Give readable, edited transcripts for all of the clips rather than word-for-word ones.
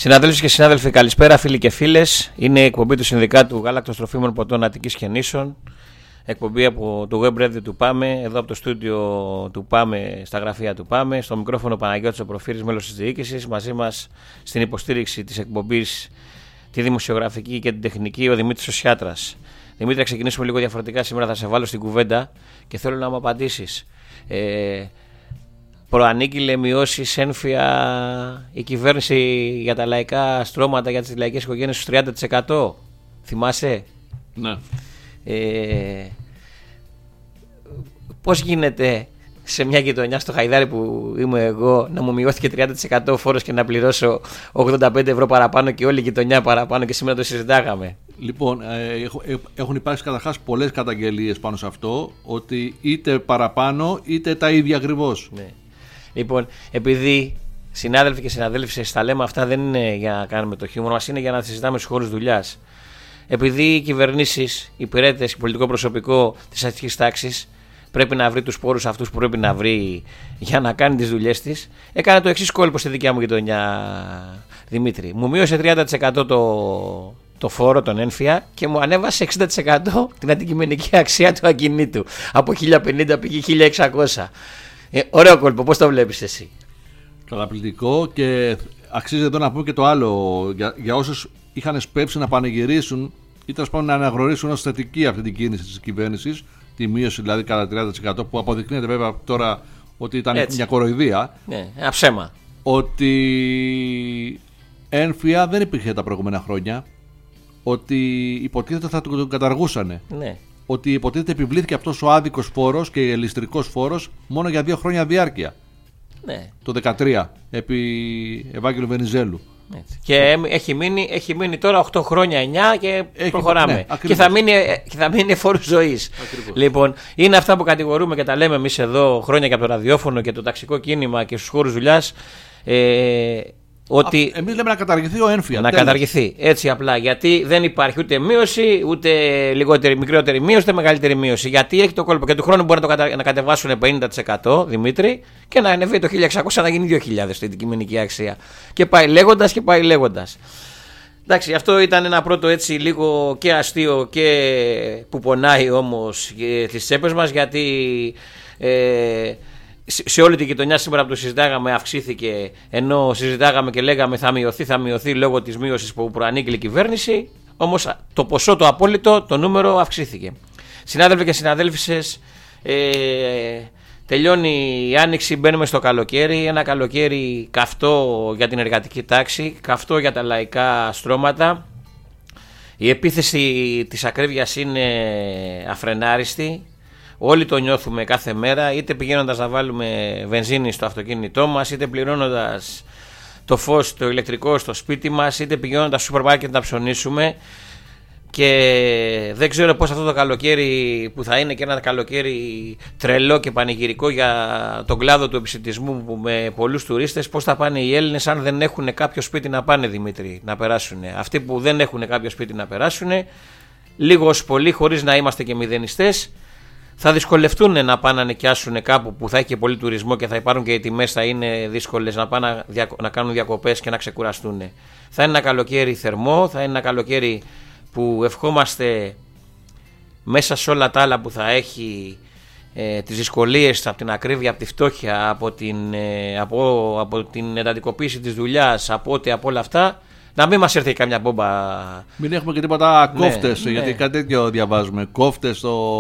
Συναδέλφοι και συνάδελφοι, καλησπέρα φίλοι και φίλες. Είναι η εκπομπή του Συνδικάτου Γάλακτος Τροφίμων Ποτών Αττικής και Νήσων. Εκπομπή από το Web Radio του ΠΑΜΕ, εδώ από το στούντιο του ΠΑΜΕ, στα γραφεία του ΠΑΜΕ. Στο μικρόφωνο Παναγιώτης ο Προφύρης, μέλος της διοίκησης. Μαζί μας στην υποστήριξη της εκπομπής, τη δημοσιογραφική και την τεχνική, ο Δημήτρης ο Σιάτρας. Δημήτρη, θα ξεκινήσουμε λίγο διαφορετικά. Σήμερα θα σε βάλω στην κουβέντα και θέλω να μου απαντήσεις. Προανήγγειλε μειώσεις ένφια η κυβέρνηση για τα λαϊκά στρώματα, για τις λαϊκές οικογένειες στους 30%. Θυμάσαι? Ναι. Πώς γίνεται σε μια γειτονιά στο Χαϊδάρι που είμαι εγώ να μου μειώθηκε 30% φόρος και να πληρώσω 85 ευρώ παραπάνω και όλη η γειτονιά παραπάνω, και σήμερα το συζητάγαμε? Λοιπόν, έχουν υπάρξει καταρχάς πολλές καταγγελίες πάνω σε αυτό, ότι είτε παραπάνω είτε τα ίδια ακριβώς. Ναι. Λοιπόν, επειδή συνάδελφοι και συναδέλφοι, τα λέμε αυτά δεν είναι για να κάνουμε το χιούμορ μας, είναι για να συζητάμε στους χώρους δουλειάς. Επειδή οι κυβερνήσεις, οι υπηρέτες, το πολιτικό προσωπικό της αστικής τάξης πρέπει να βρει τους πόρους αυτούς που πρέπει να βρει για να κάνει τις δουλειές της, έκανε το εξής κόλπο στη δικιά μου γειτονιά, Δημήτρη. Μου μείωσε 30% το φόρο, τον ένφια, και μου ανέβασε 60% την αντικειμενική αξία του ακινήτου. Από 1.050 πήγε 1.600. Ωραίο κόλπο, πώς το βλέπεις εσύ? Καταπληκτικό, και αξίζει εδώ να πούμε και το άλλο για όσους είχαν σπεύσει να πανηγυρίσουν ή τέλος πάντων να αναγνωρίσουν ως θετική αυτή την κίνηση της κυβέρνησης, τη μείωση δηλαδή κατά 30%, που αποδεικνύεται βέβαια τώρα ότι ήταν έτσι μια κοροϊδία. Ναι, ένα ψέμα. Ότι ένφια δεν υπήρχε τα προηγούμενα χρόνια, ότι υποτίθεται θα τον καταργούσανε. Ναι. Ότι υποτίθεται επιβλήθηκε αυτός ο άδικος φόρος και ελιστρικός φόρος μόνο για 2 χρόνια διάρκεια. Ναι. Το 2013, επί Ευάγγελου Βενιζέλου. Έτσι. Και έχει μείνει τώρα 8 χρόνια, 9 και προχωράμε. Ναι, και θα μείνει φόρου ζωής. Λοιπόν, είναι αυτά που κατηγορούμε και τα λέμε εμείς εδώ χρόνια και από το ραδιόφωνο και το ταξικό κίνημα και στους χώρους δουλειάς. Ότι εμείς λέμε να καταργηθεί ο ένφια. Να καταργηθεί. Έτσι απλά. Γιατί δεν υπάρχει ούτε μείωση, ούτε μικρότερη μείωση, ούτε μεγαλύτερη μείωση. Γιατί έχει το κόλπο. Και του χρόνου μπορεί να κατεβάσουν 50%, Δημήτρη, και να ανεβεί το 1.600 να γίνει 2.000 στην αντικειμενική αξία. Και πάει λέγοντας και πάει λέγοντας. Εντάξει, αυτό ήταν ένα πρώτο έτσι λίγο και αστείο και που πονάει όμως τις τσέπες μας, γιατί σε όλη την γειτονιά σήμερα που το συζητάγαμε αυξήθηκε, ενώ συζητάγαμε και λέγαμε θα μειωθεί λόγω της μείωσης που προανήγγειλε η κυβέρνηση, όμως το ποσό το απόλυτο, το νούμερο αυξήθηκε. Συνάδελφοι και συναδέλφισες, τελειώνει η άνοιξη, μπαίνουμε στο καλοκαίρι, ένα καλοκαίρι καυτό για την εργατική τάξη, καυτό για τα λαϊκά στρώματα. Η επίθεση της ακρίβειας είναι αφρενάριστη. Όλοι το νιώθουμε κάθε μέρα, είτε πηγαίνοντας να βάλουμε βενζίνη στο αυτοκίνητό μας, είτε πληρώνοντας το φως, το ηλεκτρικό στο σπίτι μας, είτε πηγαίνοντας στο σούπερ μάρκετ να ψωνίσουμε. Και δεν ξέρω πώς αυτό το καλοκαίρι, που θα είναι και ένα καλοκαίρι τρελό και πανηγυρικό για τον κλάδο του επισιτισμού με πολλούς τουρίστες, πώς θα πάνε οι Έλληνες αν δεν έχουν κάποιο σπίτι να πάνε, Δημήτρη, να περάσουν. Αυτοί που δεν έχουν κάποιο σπίτι να περάσουν, λίγο ως πολύ, χωρίς να είμαστε και μηδενιστές, θα δυσκολευτούν να πάνε να νοικιάσουν κάπου που θα έχει και πολύ τουρισμό και θα υπάρχουν και οι τιμές θα είναι δύσκολες, να πάνε να κάνουν διακοπές και να ξεκουραστούν. Θα είναι ένα καλοκαίρι θερμό, θα είναι ένα καλοκαίρι που ευχόμαστε μέσα σε όλα τα άλλα που θα έχει, τις δυσκολίες από την ακρίβεια, από τη φτώχεια, από την εντατικοποίηση της δουλειάς, από όλα αυτά, να μην μας έρθει καμιά μπόμπα. Μην έχουμε και τίποτα κόφτες, ναι, γιατί κάτι τέτοιο διαβάζουμε. Κόφτες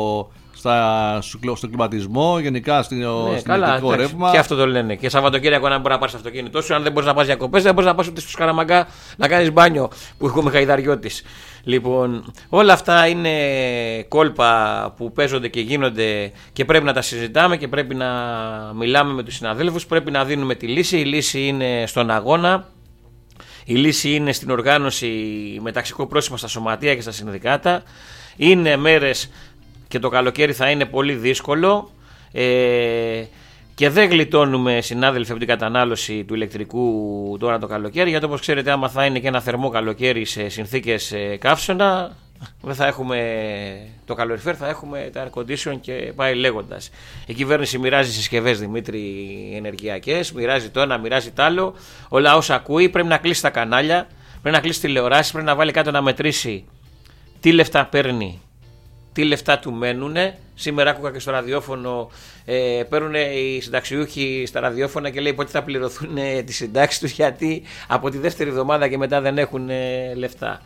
στο κλιματισμό, γενικά στην ηλεκτρικό ρεύμα. Και αυτό το λένε. Και Σαββατοκύριακο να μπορεί να πάρει αυτοκίνητό σου. Αν δεν μπορεί να πας διακοπές, δεν μπορεί να πας ούτε στους Καραμαγκά να κάνεις μπάνιο που έχουμε Χαϊδαριώτης. Λοιπόν, όλα αυτά είναι κόλπα που παίζονται και γίνονται και πρέπει να τα συζητάμε και πρέπει να μιλάμε με τους συναδέλφους. Πρέπει να δίνουμε τη λύση. Η λύση είναι στον αγώνα. Η λύση είναι στην οργάνωση με ταξικό πρόσημο στα σωματεία και στα συνδικάτα. Είναι μέρες και το καλοκαίρι θα είναι πολύ δύσκολο και δεν γλιτώνουμε, συνάδελφοι, από την κατανάλωση του ηλεκτρικού τώρα το καλοκαίρι, γιατί όπως ξέρετε, άμα θα είναι και ένα θερμό καλοκαίρι σε συνθήκες καύσωνα, δεν θα έχουμε το καλοριφέρ, θα έχουμε τα air condition και πάει λέγοντας. Η κυβέρνηση μοιράζει συσκευές, Δημήτρη, ενεργειακές, μοιράζει το ένα, μοιράζει το άλλο. Ο λαός ακούει, πρέπει να κλείσει τα κανάλια, πρέπει να κλείσει τηλεοράσεις, πρέπει να βάλει κάτω να μετρήσει τι λεφτά παίρνει, τι λεφτά του μένουνε. Σήμερα άκουγα και στο ραδιόφωνο, παίρνουν οι συνταξιούχοι στα ραδιόφωνα και λέει πότε θα πληρωθούν τις συντάξεις τους, γιατί από τη δεύτερη εβδομάδα και μετά δεν έχουν λεφτά.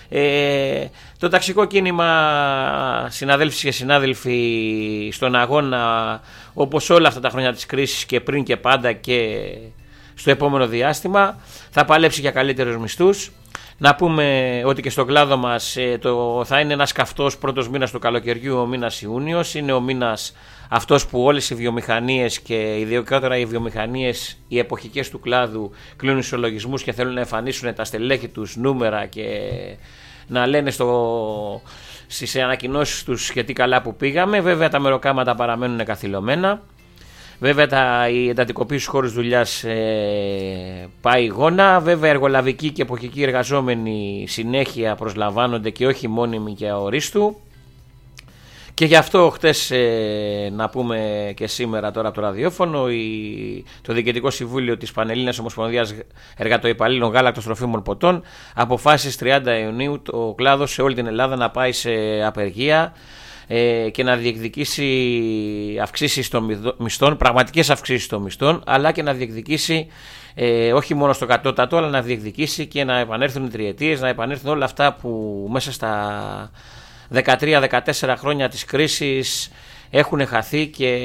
Το ταξικό κίνημα, συναδέλφοι και συνάδελφοι, στον αγώνα, όπως όλα αυτά τα χρόνια της κρίσης και πριν και πάντα και στο επόμενο διάστημα, θα παλέψει για καλύτερους μισθούς. Να πούμε ότι και στον κλάδο μας θα είναι ένας καυτός πρώτος μήνας του καλοκαιριού, ο μήνας Ιούνιος. Είναι ο μήνας αυτός που όλες οι βιομηχανίες και ειδικότερα οι βιομηχανίες, οι εποχικές του κλάδου, κλείνουν ισολογισμούς και θέλουν να εμφανίσουν τα στελέχη τους νούμερα και να λένε στις ανακοινώσεις τους και τι καλά που πήγαμε. Βέβαια τα μεροκάματα παραμένουν καθυλωμένα. Βέβαια η εντατικοποίηση στους χώρους δουλειάς πάει γόνα. Βέβαια εργολαβικοί και εποχικοί εργαζόμενοι συνέχεια προσλαμβάνονται και όχι μόνιμοι και αορίστου. Και γι' αυτό χτες, να πούμε και σήμερα τώρα από το ραδιόφωνο, το Διοικητικό Συμβούλιο της Πανελλήνιας Ομοσπονδίας Εργατοϊπαλλήλων Γάλακτος Τροφίμων Ποτών αποφάσισε 30 Ιουνίου το κλάδος σε όλη την Ελλάδα να πάει σε απεργία και να διεκδικήσει αυξήσεις των μισθών, πραγματικές αυξήσεις των μισθών, αλλά και να διεκδικήσει όχι μόνο στο κατώτατο, αλλά να διεκδικήσει και να επανέλθουν οι τριετίες, να επανέλθουν όλα αυτά που μέσα στα 13-14 χρόνια της κρίσης έχουν χαθεί και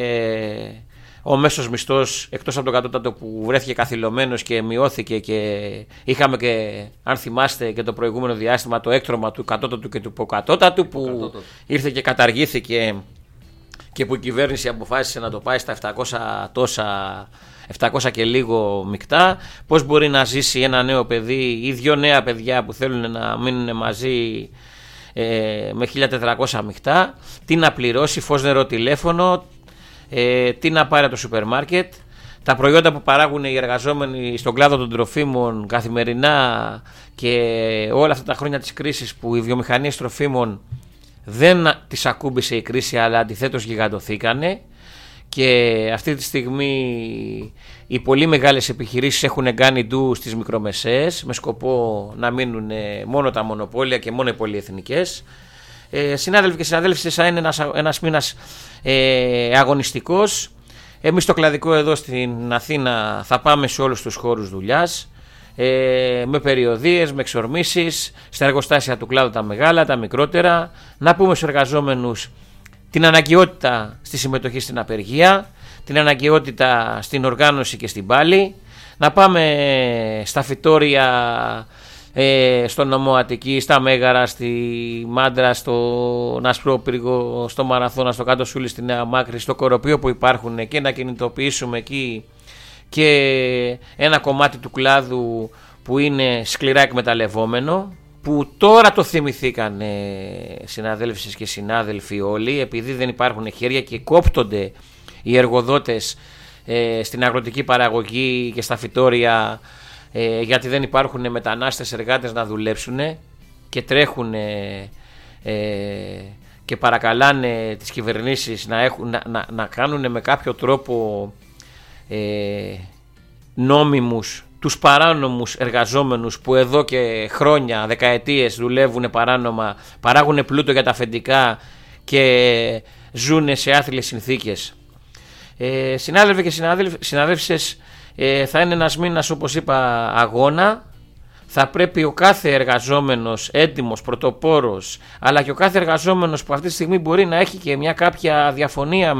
ο μέσος μισθός, εκτός από το κατώτατο που βρέθηκε καθυλωμένος και μειώθηκε, και είχαμε και, αν θυμάστε, και το προηγούμενο διάστημα το έκτρωμα του κατώτατου και του υποκατώτατου που ήρθε και καταργήθηκε και που η κυβέρνηση αποφάσισε να το πάει στα 700 και λίγο μεικτά. Πώς μπορεί να ζήσει ένα νέο παιδί ή δύο νέα παιδιά που θέλουν να μείνουν μαζί με 1400 μεικτά, τι να πληρώσει, φως, νερό, τηλέφωνο, τι να πάρει από το σούπερ μάρκετ, τα προϊόντα που παράγουν οι εργαζόμενοι στον κλάδο των τροφίμων καθημερινά και όλα αυτά τα χρόνια της κρίσης που οι βιομηχανίες τροφίμων δεν τις ακούμπησε η κρίση, αλλά αντιθέτως γιγαντωθήκανε. Και αυτή τη στιγμή οι πολύ μεγάλες επιχειρήσεις έχουν κάνει ντου στις μικρομεσαίες με σκοπό να μείνουν μόνο τα μονοπόλια και μόνο οι πολυεθνικές. Συνάδελφοι και συναδέλφοι, θα είναι ένας μήνας αγωνιστικός. Εμείς στο κλαδικό εδώ στην Αθήνα θα πάμε σε όλους τους χώρους δουλειάς, με περιοδίες, με εξορμήσεις, στα εργοστάσια του κλάδου τα μεγάλα, τα μικρότερα. Να πούμε στους εργαζόμενους την αναγκαιότητα στη συμμετοχή στην απεργία, την αναγκαιότητα στην οργάνωση και στην πάλη. Να πάμε στα φυτόρια, στο νομό Αττική, στα Μέγαρα, στη Μάντρα, στον Ασπρόπυργο, στο Μαραθώνα, στο Κάτω Σούλη, στη Νέα Μάκρη, στο Κοροπείο που υπάρχουν, και να κινητοποιήσουμε εκεί και ένα κομμάτι του κλάδου που είναι σκληρά εκμεταλλευόμενο, που τώρα το θυμηθήκαν συναδέλφες και συνάδελφοι όλοι, επειδή δεν υπάρχουν χέρια και κόπτονται οι εργοδότες στην αγροτική παραγωγή και στα φυτόρια, γιατί δεν υπάρχουν μετανάστες εργάτες να δουλέψουν και τρέχουν και παρακαλάνε τις κυβερνήσεις να κάνουν με κάποιο τρόπο νόμιμους τους παράνομους εργαζόμενους που εδώ και χρόνια, δεκαετίες δουλεύουν παράνομα, παράγουν πλούτο για τα αφεντικά και ζουν σε άθλιες συνθήκες. Συνάδελφοι και συναδέλφισες, θα είναι ένας μήνας, όπως είπα, αγώνα. Θα πρέπει ο κάθε εργαζόμενος έτοιμος, πρωτοπόρος, αλλά και ο κάθε εργαζόμενος που αυτή τη στιγμή μπορεί να έχει και μια κάποια διαφωνία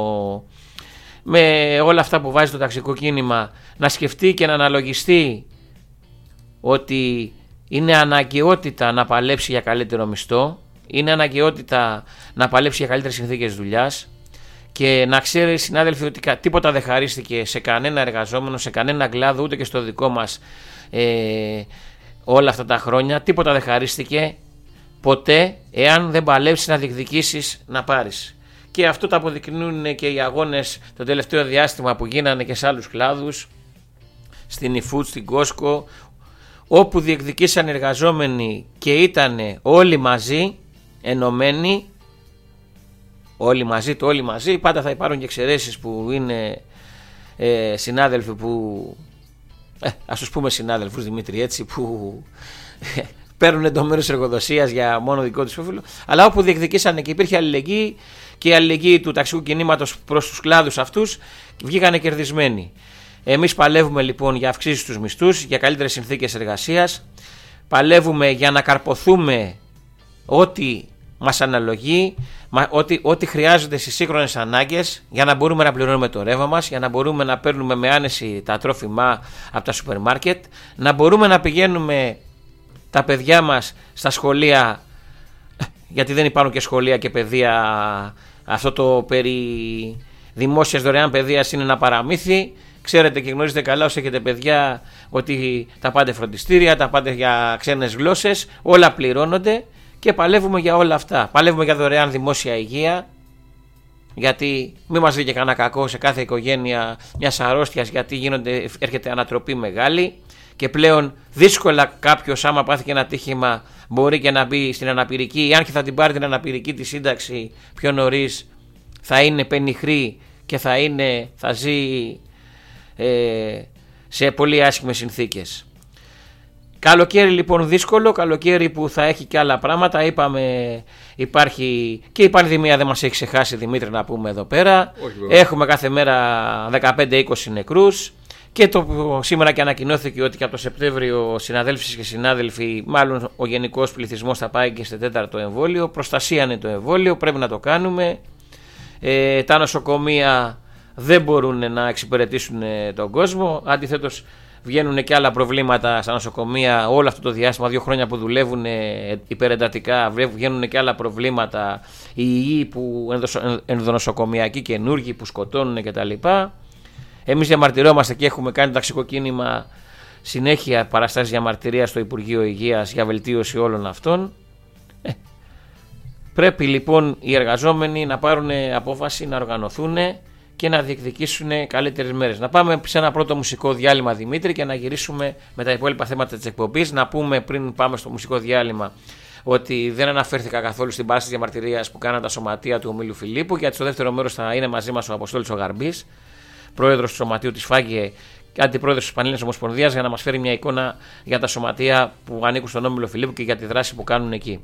με όλα αυτά που βάζει το ταξικό κίνημα, να σκεφτεί και να αναλογιστεί ότι είναι αναγκαιότητα να παλέψει για καλύτερο μισθό, είναι αναγκαιότητα να παλέψει για καλύτερες συνθήκες δουλειάς, και να ξέρει, συνάδελφοι, ότι τίποτα δεν χαρίστηκε σε κανένα εργαζόμενο, σε κανένα κλάδο, ούτε και στο δικό μας όλα αυτά τα χρόνια. Τίποτα δεν χαρίστηκε ποτέ εάν δεν παλέψεις να διεκδικήσεις να πάρεις. Και αυτό το αποδεικνύουν και οι αγώνες το τελευταίο διάστημα που γίνανε και σε άλλους κλάδους, στην eFood, στην Costco, όπου διεκδικήσαν εργαζόμενοι και ήταν όλοι μαζί, ενωμένοι, όλοι μαζί, πάντα θα υπάρχουν και εξαιρέσεις που είναι συνάδελφοι που, ας τους πούμε συνάδελφους Δημήτρη, έτσι, που παίρνουν το μέρος εργοδοσίας για μόνο δικό τους όφελο, αλλά όπου διεκδικήσανε και υπήρχε αλληλεγγύη, και η αλληλεγγύη του ταξικού κινήματος προς τους κλάδους αυτούς, βγήκανε κερδισμένοι. Εμείς παλεύουμε λοιπόν για αυξήσεις στους μισθούς, για καλύτερες συνθήκες εργασίας, παλεύουμε για να καρποθούμε ό,τι μας αναλογεί, ό,τι χρειάζεται στις σύγχρονες ανάγκες, για να μπορούμε να πληρώνουμε το ρεύμα μας, για να μπορούμε να παίρνουμε με άνεση τα τρόφιμα από τα σούπερ μάρκετ, να μπορούμε να πηγαίνουμε τα παιδιά μας στα σχολεία, γιατί δεν υπάρχουν και σχολεία και παιδεία. Αυτό το περί δημόσιας δωρεάν παιδείας είναι ένα παραμύθι. Ξέρετε και γνωρίζετε καλά όσοι έχετε παιδιά ότι τα πάτε φροντιστήρια, τα πάτε για ξένες γλώσσες, όλα πληρώνονται και παλεύουμε για όλα αυτά. Παλεύουμε για δωρεάν δημόσια υγεία, γιατί μην μας δει και κανένα κακό σε κάθε οικογένεια μιας αρρώστιας, γιατί έρχεται ανατροπή μεγάλη και πλέον δύσκολα κάποιος, άμα πάθει και ένα τύχημα, μπορεί και να μπει στην αναπηρική, ή αν και θα την πάρει την αναπηρική τη σύνταξη πιο νωρίς, θα είναι πενιχρή και θα ζει σε πολύ άσχημες συνθήκες. Καλοκαίρι λοιπόν δύσκολο, καλοκαίρι που θα έχει και άλλα πράγματα. Είπαμε, υπάρχει και η πανδημία, δεν μας έχει ξεχάσει Δημήτρη να πούμε εδώ πέρα. Έχουμε κάθε μέρα 15-20 νεκρούς. Και σήμερα και ανακοινώθηκε ότι και από το Σεπτέμβριο συναδέλφοι και συνάδελφοι, μάλλον ο γενικός πληθυσμός θα πάει και στο 4ο εμβόλιο. Προστασία είναι το εμβόλιο, πρέπει να το κάνουμε. Τα νοσοκομεία δεν μπορούν να εξυπηρετήσουν τον κόσμο. Αντιθέτως, βγαίνουν και άλλα προβλήματα στα νοσοκομεία όλο αυτό το διάστημα, 2 χρόνια που δουλεύουν υπερεντατικά. Βγαίνουν και άλλα προβλήματα, οι υγιεί που ενδονοσοκομιακοί καινούργοι που σκοτώνουν κτλ. Εμείς διαμαρτυρόμαστε και έχουμε κάνει το ταξικό κίνημα συνέχεια παραστάσεις διαμαρτυρίας στο Υπουργείο Υγείας για βελτίωση όλων αυτών. Πρέπει λοιπόν οι εργαζόμενοι να πάρουν απόφαση, να οργανωθούν και να διεκδικήσουν καλύτερες μέρες. Να πάμε σε ένα πρώτο μουσικό διάλειμμα, Δημήτρη, και να γυρίσουμε με τα υπόλοιπα θέματα της εκπομπής. Να πούμε πριν πάμε στο μουσικό διάλειμμα ότι δεν αναφέρθηκα καθόλου στην παράσταση διαμαρτυρίας που κάναν τα σωματεία του Ομίλου Φιλίππου, γιατί στο δεύτερο μέρος θα είναι μαζί μας ο Αποστόλης ο Γαρμπής, πρόεδρος του Σωματείου της ΦΑΓΕ και αντιπρόεδρος της Πανελλήνιας Ομοσπονδίας, για να μας φέρει μια εικόνα για τα σωματεία που ανήκουν στον Όμιλο Φιλίππου και για τη δράση που κάνουν εκεί.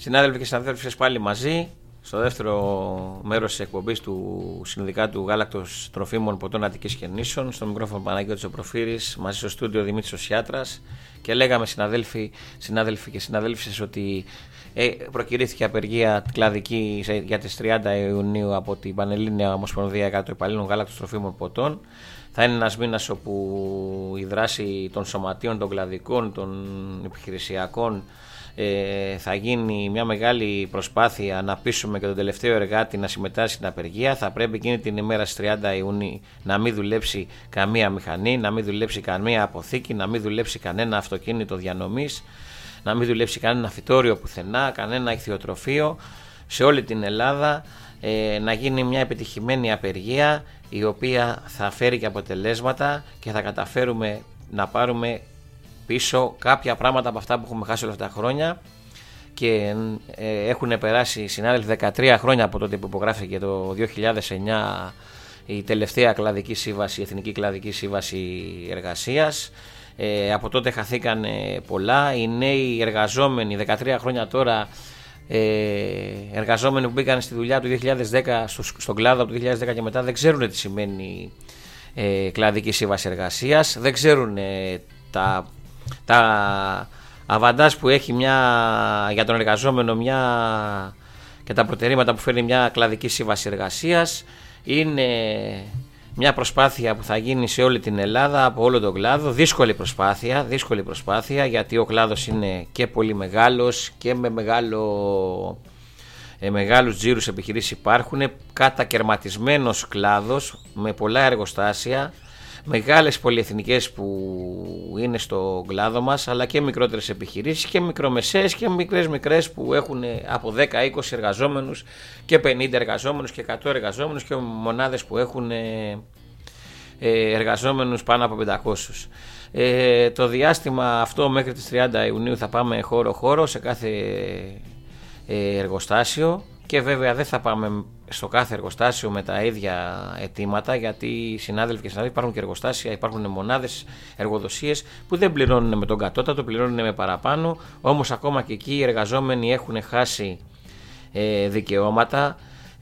Συνάδελφοι και συναδέλφοι, πάλι μαζί στο δεύτερο μέρος της εκπομπής του Συνδικάτου Γάλακτος Τροφίμων Ποτών Αττικής Γεννήσεων. Στο μικρόφωνο Παναγιώτης ο Προφύρης, μαζί στο στούντιο Δημήτρης ο Σιάτρας, και λέγαμε συναδέλφοι και συναδέλφισες ότι προκηρύχθηκε απεργία κλαδική για τις 30 Ιουνίου από την Πανελλήνια Ομοσπονδία των Υπαλλήλων Γάλακτος Τροφίμων Ποτών. Θα είναι ένας μήνας όπου η δράση των σωματείων, των κλαδικών, των επιχειρησιακών θα γίνει μια μεγάλη προσπάθεια να πείσουμε και τον τελευταίο εργάτη να συμμετάσχει στην απεργία. Θα πρέπει εκείνη την ημέρα στις 30 Ιουνίου να μην δουλέψει καμία μηχανή, να μην δουλέψει καμία αποθήκη, να μην δουλέψει κανένα αυτοκίνητο διανομής, να μην δουλέψει κανένα φυτόριο πουθενά, κανένα ηχθειοτροφείο σε όλη την Ελλάδα, να γίνει μια επιτυχημένη απεργία η οποία θα φέρει και αποτελέσματα και θα καταφέρουμε να πάρουμε πίσω κάποια πράγματα από αυτά που έχουμε χάσει όλα αυτά τα χρόνια. Και έχουν περάσει, συνάδελφοι, 13 χρόνια από τότε που υπογράφηκε το 2009 η τελευταία κλαδική σύμβαση, η Εθνική Κλαδική Σύμβαση Εργασίας. Από τότε χαθήκαν πολλά. Οι νέοι εργαζόμενοι, 13 χρόνια τώρα, εργαζόμενοι που μπήκαν στη δουλειά του 2010 στον κλάδο από το 2010 και μετά, δεν ξέρουν τι σημαίνει κλαδική σύμβαση εργασίας, δεν ξέρουν τα αβαντάζ που έχει για τον εργαζόμενο και τα προτερήματα που φέρνει μια κλαδική σύμβαση εργασίας. Είναι μια προσπάθεια που θα γίνει σε όλη την Ελλάδα, από όλο τον κλάδο. Δύσκολη προσπάθεια, γιατί ο κλάδος είναι και πολύ μεγάλος και με μεγάλους τζίρους επιχειρήσεις υπάρχουν. Κατακερματισμένος κλάδος με πολλά εργοστάσια, μεγάλες πολυεθνικές που είναι στο κλάδο μας, αλλά και μικρότερες επιχειρήσεις και μικρομεσαίες και μικρές που έχουν από 10-20 εργαζόμενους και 50 εργαζόμενους και 100 εργαζόμενους και μονάδες που έχουν εργαζόμενους πάνω από 500. Το διάστημα αυτό μέχρι τις 30 Ιουνίου θα πάμε χώρο-χώρο σε κάθε εργοστάσιο, και βέβαια δεν θα πάμε στο κάθε εργοστάσιο με τα ίδια αιτήματα, γιατί συνάδελφοι και συνάδελφοι, υπάρχουν και εργοστάσια, υπάρχουν μονάδες, εργοδοσίες που δεν πληρώνουν με τον κατώτατο, πληρώνουν με παραπάνω. Όμως ακόμα και εκεί οι εργαζόμενοι έχουν χάσει δικαιώματα,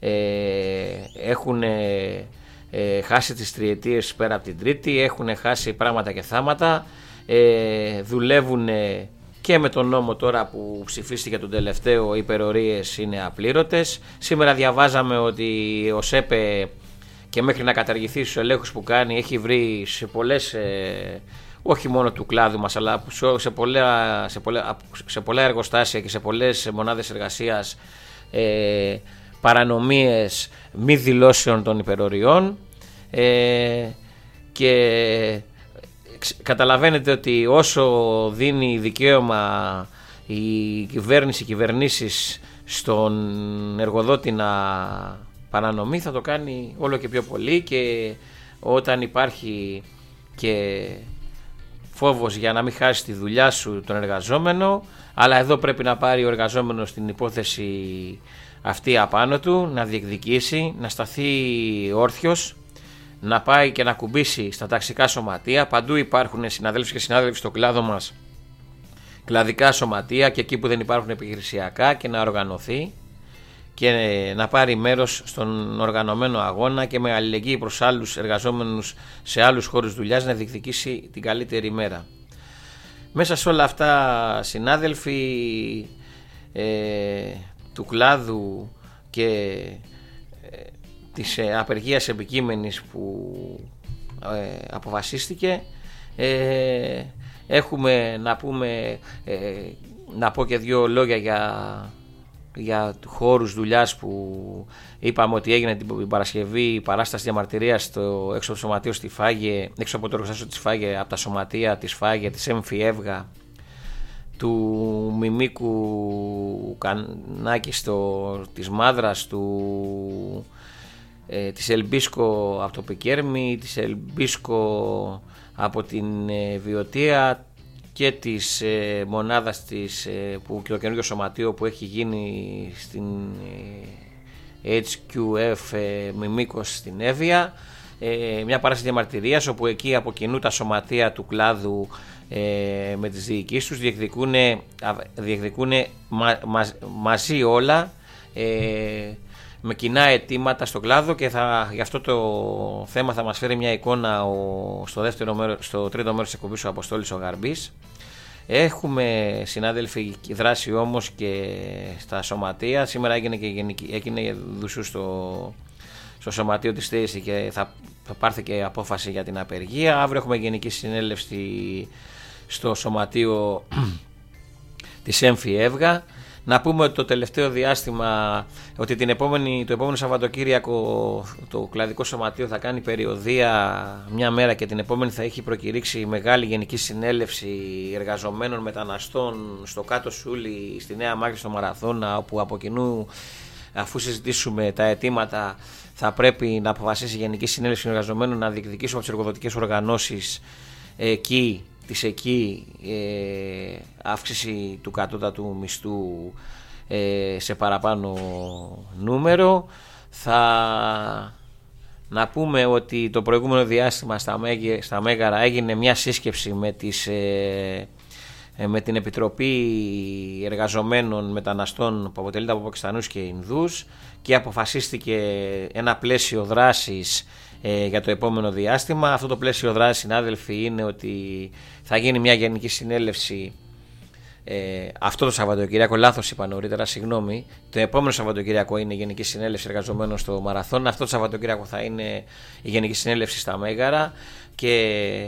έχουν χάσει τις τριετίες πέρα από την τρίτη, έχουν χάσει πράγματα και θάματα, δουλεύουν και με τον νόμο τώρα που ψηφίστηκε τον τελευταίο, οι υπερορίες είναι απλήρωτες. Σήμερα διαβάζαμε ότι ο ΣΕΠΕ, και μέχρι να καταργηθεί στους ελέγχους που κάνει, έχει βρει σε πολλές, όχι μόνο του κλάδου μας, αλλά σε πολλά εργοστάσια και σε πολλές μονάδες εργασίας, παρανομίες μη δηλώσεων των υπεροριών, και καταλαβαίνετε ότι όσο δίνει δικαίωμα οι κυβερνήσεις στον εργοδότη να παρανομεί, θα το κάνει όλο και πιο πολύ, και όταν υπάρχει και φόβος για να μην χάσει τη δουλειά σου τον εργαζόμενο, αλλά εδώ πρέπει να πάρει ο εργαζόμενος την υπόθεση αυτή απάνω του, να διεκδικήσει, να σταθεί όρθιος, να πάει και να κουμπίσει στα ταξικά σωματεία. Παντού υπάρχουν, συναδέλφοι και συνάδελφοι, στο κλάδο μας κλαδικά σωματεία, και εκεί που δεν υπάρχουν επιχειρησιακά, και να οργανωθεί και να πάρει μέρος στον οργανωμένο αγώνα, και με αλληλεγγύη προς άλλους εργαζόμενους σε άλλους χώρους δουλειάς να διεκδικήσει την καλύτερη μέρα. Μέσα σε όλα αυτά, συνάδελφοι, του κλάδου και της απεργίας επικείμενης που αποφασίστηκε, έχουμε να πω και δύο λόγια για χώρους δουλειάς που είπαμε ότι έγινε την Παρασκευή η παράσταση διαμαρτυρίας στο έξω από το σωματείο στη Φάγε, έξω από το εργοστάσιο της Φάγε, από τα σωματεία της Φάγε, της Εμφιεύγα, του Μιμίκου Κανάκη, της Μάδρας, της Ελμπίσκο από το Πικέρμι, της Ελμπίσκο από την Βιωτία, και της μονάδας που και το καινούργιο σωματείο που έχει γίνει στην HQF Μιμίκος στην Εύβοια, μια παράσταση διαμαρτυρίας, όπου εκεί από κοινού τα σωματεία του κλάδου με τις διοικήσεις τους διεκδικούν μαζί όλα, με κοινά αιτήματα στον κλάδο, και γι' αυτό το θέμα θα μας φέρει μια εικόνα στο τρίτο μέρος της εκπομπής ο Αποστόλης ο Γαρμπής. Έχουμε, συνάδελφοι, δράση όμως και στα σωματεία. Σήμερα έγινε δουσού στο σωματείο της ΤΕΙΣΗ και θα πάρθει και απόφαση για την απεργία. Αύριο έχουμε γενική συνέλευση στο σωματείο της ΕΜΦΙ ΕΒΓΑ. Να πούμε ότι το τελευταίο διάστημα, ότι το επόμενο Σαββατοκύριακο το κλαδικό σωματείο θα κάνει περιοδεία μια μέρα, και την επόμενη θα έχει προκηρύξει μεγάλη γενική συνέλευση εργαζομένων μεταναστών στο Κάτω Σούλι, στη Νέα Μάκρη, στο Μαραθώνα, όπου από κοινού, αφού συζητήσουμε τα αιτήματα, θα πρέπει να αποφασίσει η Γενική Συνέλευση των Εργαζομένων να διεκδικήσουμε από τις εργοδοτικές οργανώσεις εκεί αύξηση του κατώτατου μισθού σε παραπάνω νούμερο. Να πούμε ότι το προηγούμενο διάστημα στα Μέγαρα έγινε μια σύσκεψη με την Επιτροπή Εργαζομένων Μεταναστών, που αποτελείται από Πακιστανούς και Ινδούς, και αποφασίστηκε ένα πλαίσιο δράσης για το επόμενο διάστημα. Αυτό το πλαίσιο δράσης, συνάδελφοι, είναι ότι θα γίνει μια γενική συνέλευση αυτό το Σαββατοκύριακο. Λάθος είπα νωρίτερα, συγγνώμη. Το επόμενο Σαββατοκύριακο είναι η Γενική Συνέλευση Εργαζομένων στο Μαραθώνα. Αυτό το Σαββατοκύριακο θα είναι η Γενική Συνέλευση στα Μέγαρα, και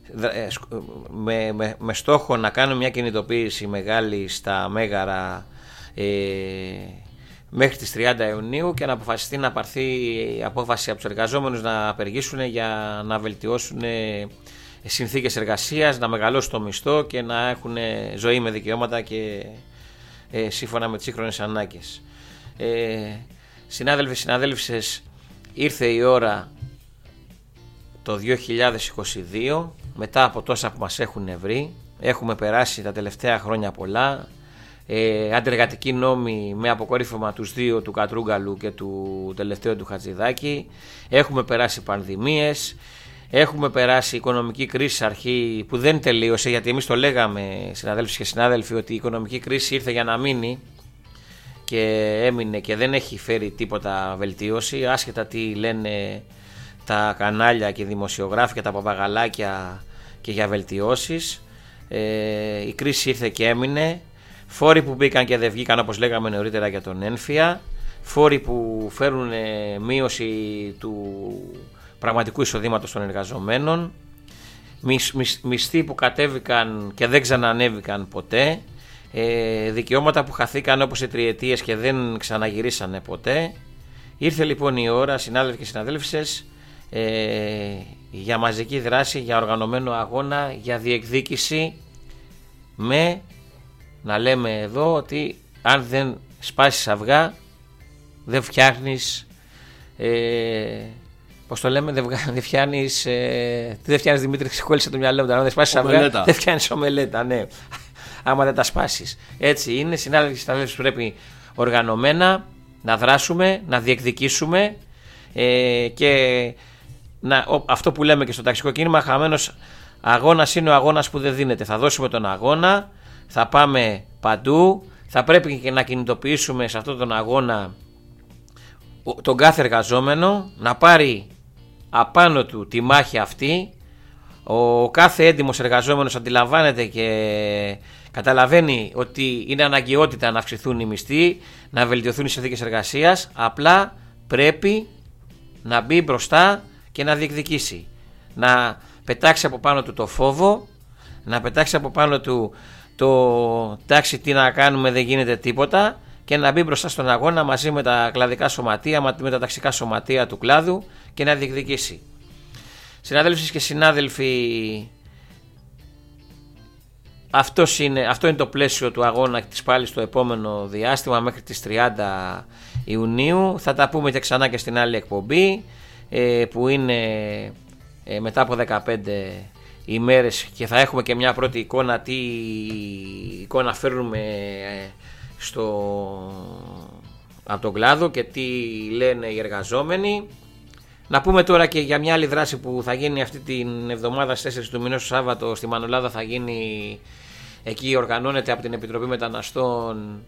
με στόχο να κάνουμε μια κινητοποίηση μεγάλη στα Μέγαρα μέχρι τις 30 Ιουνίου, και να αποφασιστεί να πάρθει απόφαση από τους εργαζόμενους να απεργήσουν για να βελτιώσουν συνθήκες εργασίας, να μεγαλώσουν το μισθό και να έχουν ζωή με δικαιώματα και σύμφωνα με τις σύγχρονες ανάγκες. Συνάδελφοι, συναδέλφισες, ήρθε η ώρα το 2022, μετά από τόσα που μας έχουν βρει. Έχουμε περάσει τα τελευταία χρόνια πολλά, αντεργατικοί νόμοι με αποκορύφωμα τους δύο, του Κατρούγκαλου και του τελευταίου του Χατζηδάκη. Έχουμε περάσει πανδημίες, έχουμε περάσει οικονομική κρίση αρχή που δεν τελείωσε, γιατί εμείς το λέγαμε, συναδέλφοι και συνάδελφοι, ότι η οικονομική κρίση ήρθε για να μείνει και έμεινε και δεν έχει φέρει τίποτα βελτίωση, άσχετα τι λένε τα κανάλια και οι δημοσιογράφοι και τα παπαγαλάκια και για βελτιώσεις. Η κρίση ήρθε και έμεινε. Φόροι που μπήκαν και δεν βγήκαν, όπως λέγαμε νωρίτερα για τον ένφια. Φόροι που φέρουν μείωση του πραγματικού εισοδήματος των εργαζομένων. Μισθοί που κατέβηκαν και δεν ξανανέβηκαν ποτέ. Δικαιώματα που χαθήκαν όπως οι τριετίες και δεν ξαναγυρίσανε ποτέ. Ήρθε λοιπόν η ώρα, συνάδελφοι και συναδέλφισες, για μαζική δράση, για οργανωμένο αγώνα, για διεκδίκηση, με να λέμε εδώ ότι αν δεν σπάσεις αυγά δεν φτιάχνεις, πώς το λέμε, δεν φτιάνεις, τι δεν φτιάνεις, Δημήτρη, ξεχώλησε το μυαλό μου, αν δεν σπάσεις αυγά δεν φτιάνεις ομελέτα, ναι, άμα δεν τα σπάσεις. Έτσι είναι, συνάδελφοι και συναδέλφοι, πρέπει οργανωμένα να δράσουμε, να διεκδικήσουμε, και αυτό που λέμε και στο ταξικό κίνημα, χαμένος αγώνας είναι ο αγώνας που δεν δίνεται. Θα δώσουμε τον αγώνα, θα πάμε παντού, θα πρέπει και να κινητοποιήσουμε σε αυτόν τον αγώνα τον κάθε εργαζόμενο, να πάρει απάνω του τη μάχη αυτή. Ο κάθε έντιμος εργαζόμενος αντιλαμβάνεται και καταλαβαίνει ότι είναι αναγκαιότητα να αυξηθούν οι μισθοί, να βελτιωθούν οι συνθήκες εργασίας. Απλά πρέπει να μπει μπροστά και να διεκδικήσει, να πετάξει από πάνω του το φόβο, να πετάξει από πάνω του το τάξη, τι να κάνουμε, δεν γίνεται τίποτα, και να μπει μπροστά στον αγώνα μαζί με τα κλαδικά σωματεία, με τα ταξικά σωματεία του κλάδου, και να διεκδικήσει. Συναδέλφοι και συνάδελφοι, αυτό είναι το πλαίσιο του αγώνα της πάλι στο επόμενο διάστημα μέχρι τις 30 Ιουνίου. Θα τα πούμε και ξανά και στην άλλη εκπομπή, που είναι μετά από 15 ημέρες, και θα έχουμε και μια πρώτη εικόνα, τι εικόνα φέρνουμε από τον κλάδο και τι λένε οι εργαζόμενοι. Να πούμε τώρα και για μια άλλη δράση που θα γίνει αυτή την εβδομάδα στις 4 του μηνός, το Σάββατο, στη Μανολάδα θα γίνει. Εκεί οργανώνεται από την Επιτροπή Μεταναστών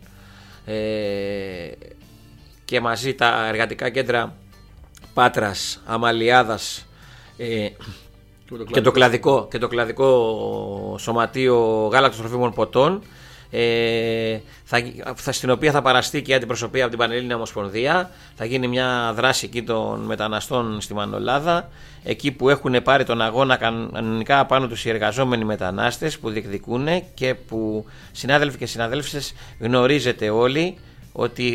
και μαζί τα εργατικά κέντρα Πάτρας, Αμαλιάδας και το κλαδικό σωματείο γάλακτος τροφίμων ποτών, στην οποία θα παραστεί και η αντιπροσωπεία από την Πανελλήνια Ομοσπονδία. Θα γίνει μια δράση εκεί των μεταναστών στη Μανολάδα, εκεί που έχουν πάρει τον αγώνα κανονικά πάνω τους οι εργαζόμενοι μετανάστες που διεκδικούν, και που, συνάδελφοι και συναδέλφισες, γνωρίζετε όλοι ότι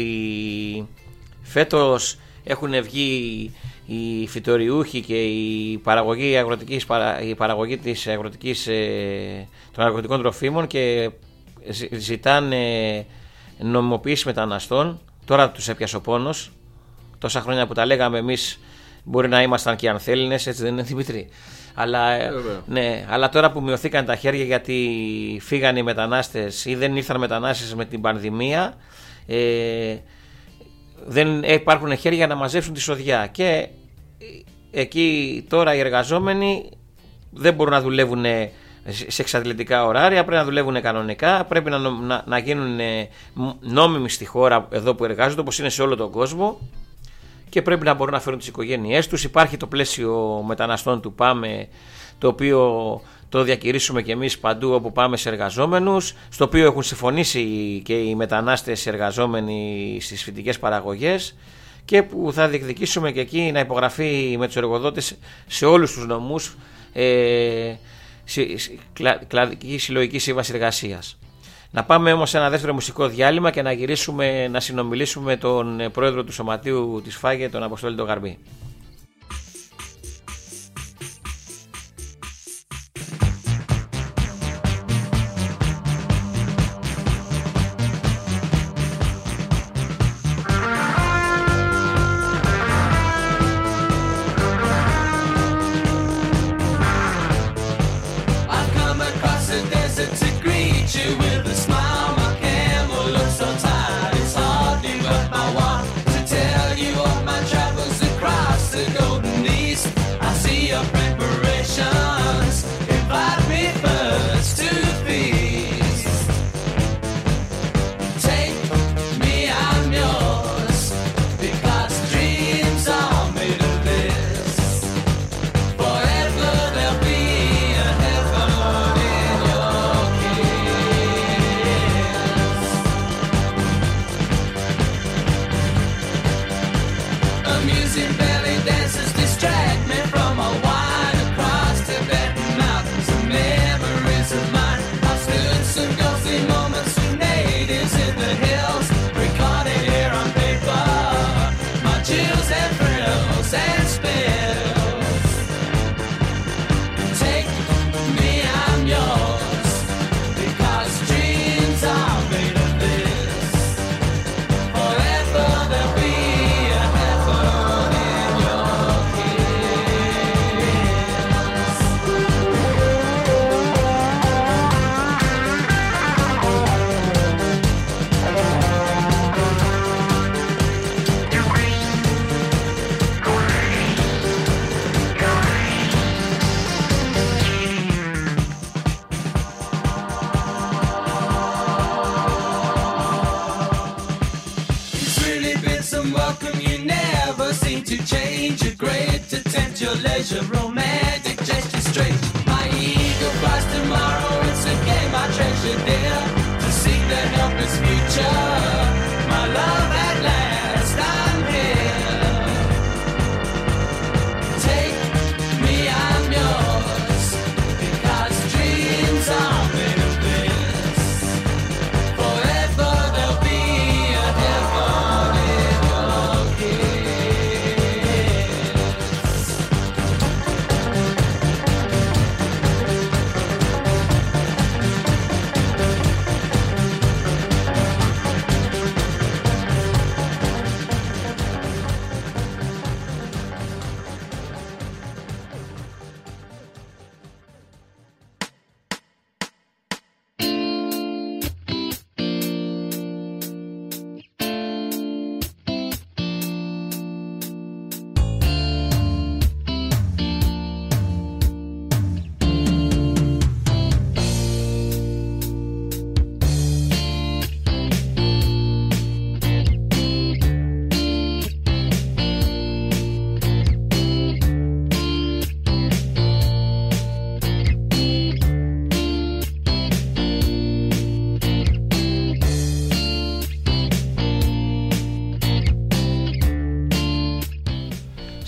φέτος έχουν βγει οι φυτοριούχοι και η παραγωγή των αγροτικών τροφίμων και ζητάνε νομιμοποίηση μεταναστών. Τώρα τους έπιασε ο πόνος. Τόσα χρόνια που τα λέγαμε εμείς, μπορεί να ήμασταν και ανθέληνες, έτσι δεν είναι, Δημήτρη? Αλλά τώρα που μειωθήκαν τα χέρια γιατί φύγαν οι μετανάστες ή δεν ήρθαν μετανάστες με την πανδημία, δεν υπάρχουν χέρια για να μαζέψουν τη σοδιά, και εκεί τώρα οι εργαζόμενοι δεν μπορούν να δουλεύουν σε εξαντλητικά ωράρια, πρέπει να δουλεύουν κανονικά, πρέπει να γίνουν νόμιμοι στη χώρα εδώ που εργάζονται, όπως είναι σε όλο τον κόσμο, και πρέπει να μπορούν να φέρουν τις οικογένειές τους. Υπάρχει το πλαίσιο μεταναστών του ΠΑΜΕ, το οποίο το διακηρύσουμε και εμείς παντού όπου πάμε σε εργαζόμενους, στο οποίο έχουν συμφωνήσει και οι μετανάστες εργαζόμενοι στις φυτικές παραγωγές, και που θα διεκδικήσουμε και εκεί να υπογραφεί με τους εργοδότες σε όλους τους νομούς κλαδική συλλογική σύμβαση εργασίας. Να πάμε όμως σε ένα δεύτερο μουσικό διάλειμμα και να γυρίσουμε να συνομιλήσουμε με τον πρόεδρο του Σωματείου της ΦΑΓΕ, τον Αποστόλη τον Γαρμπή.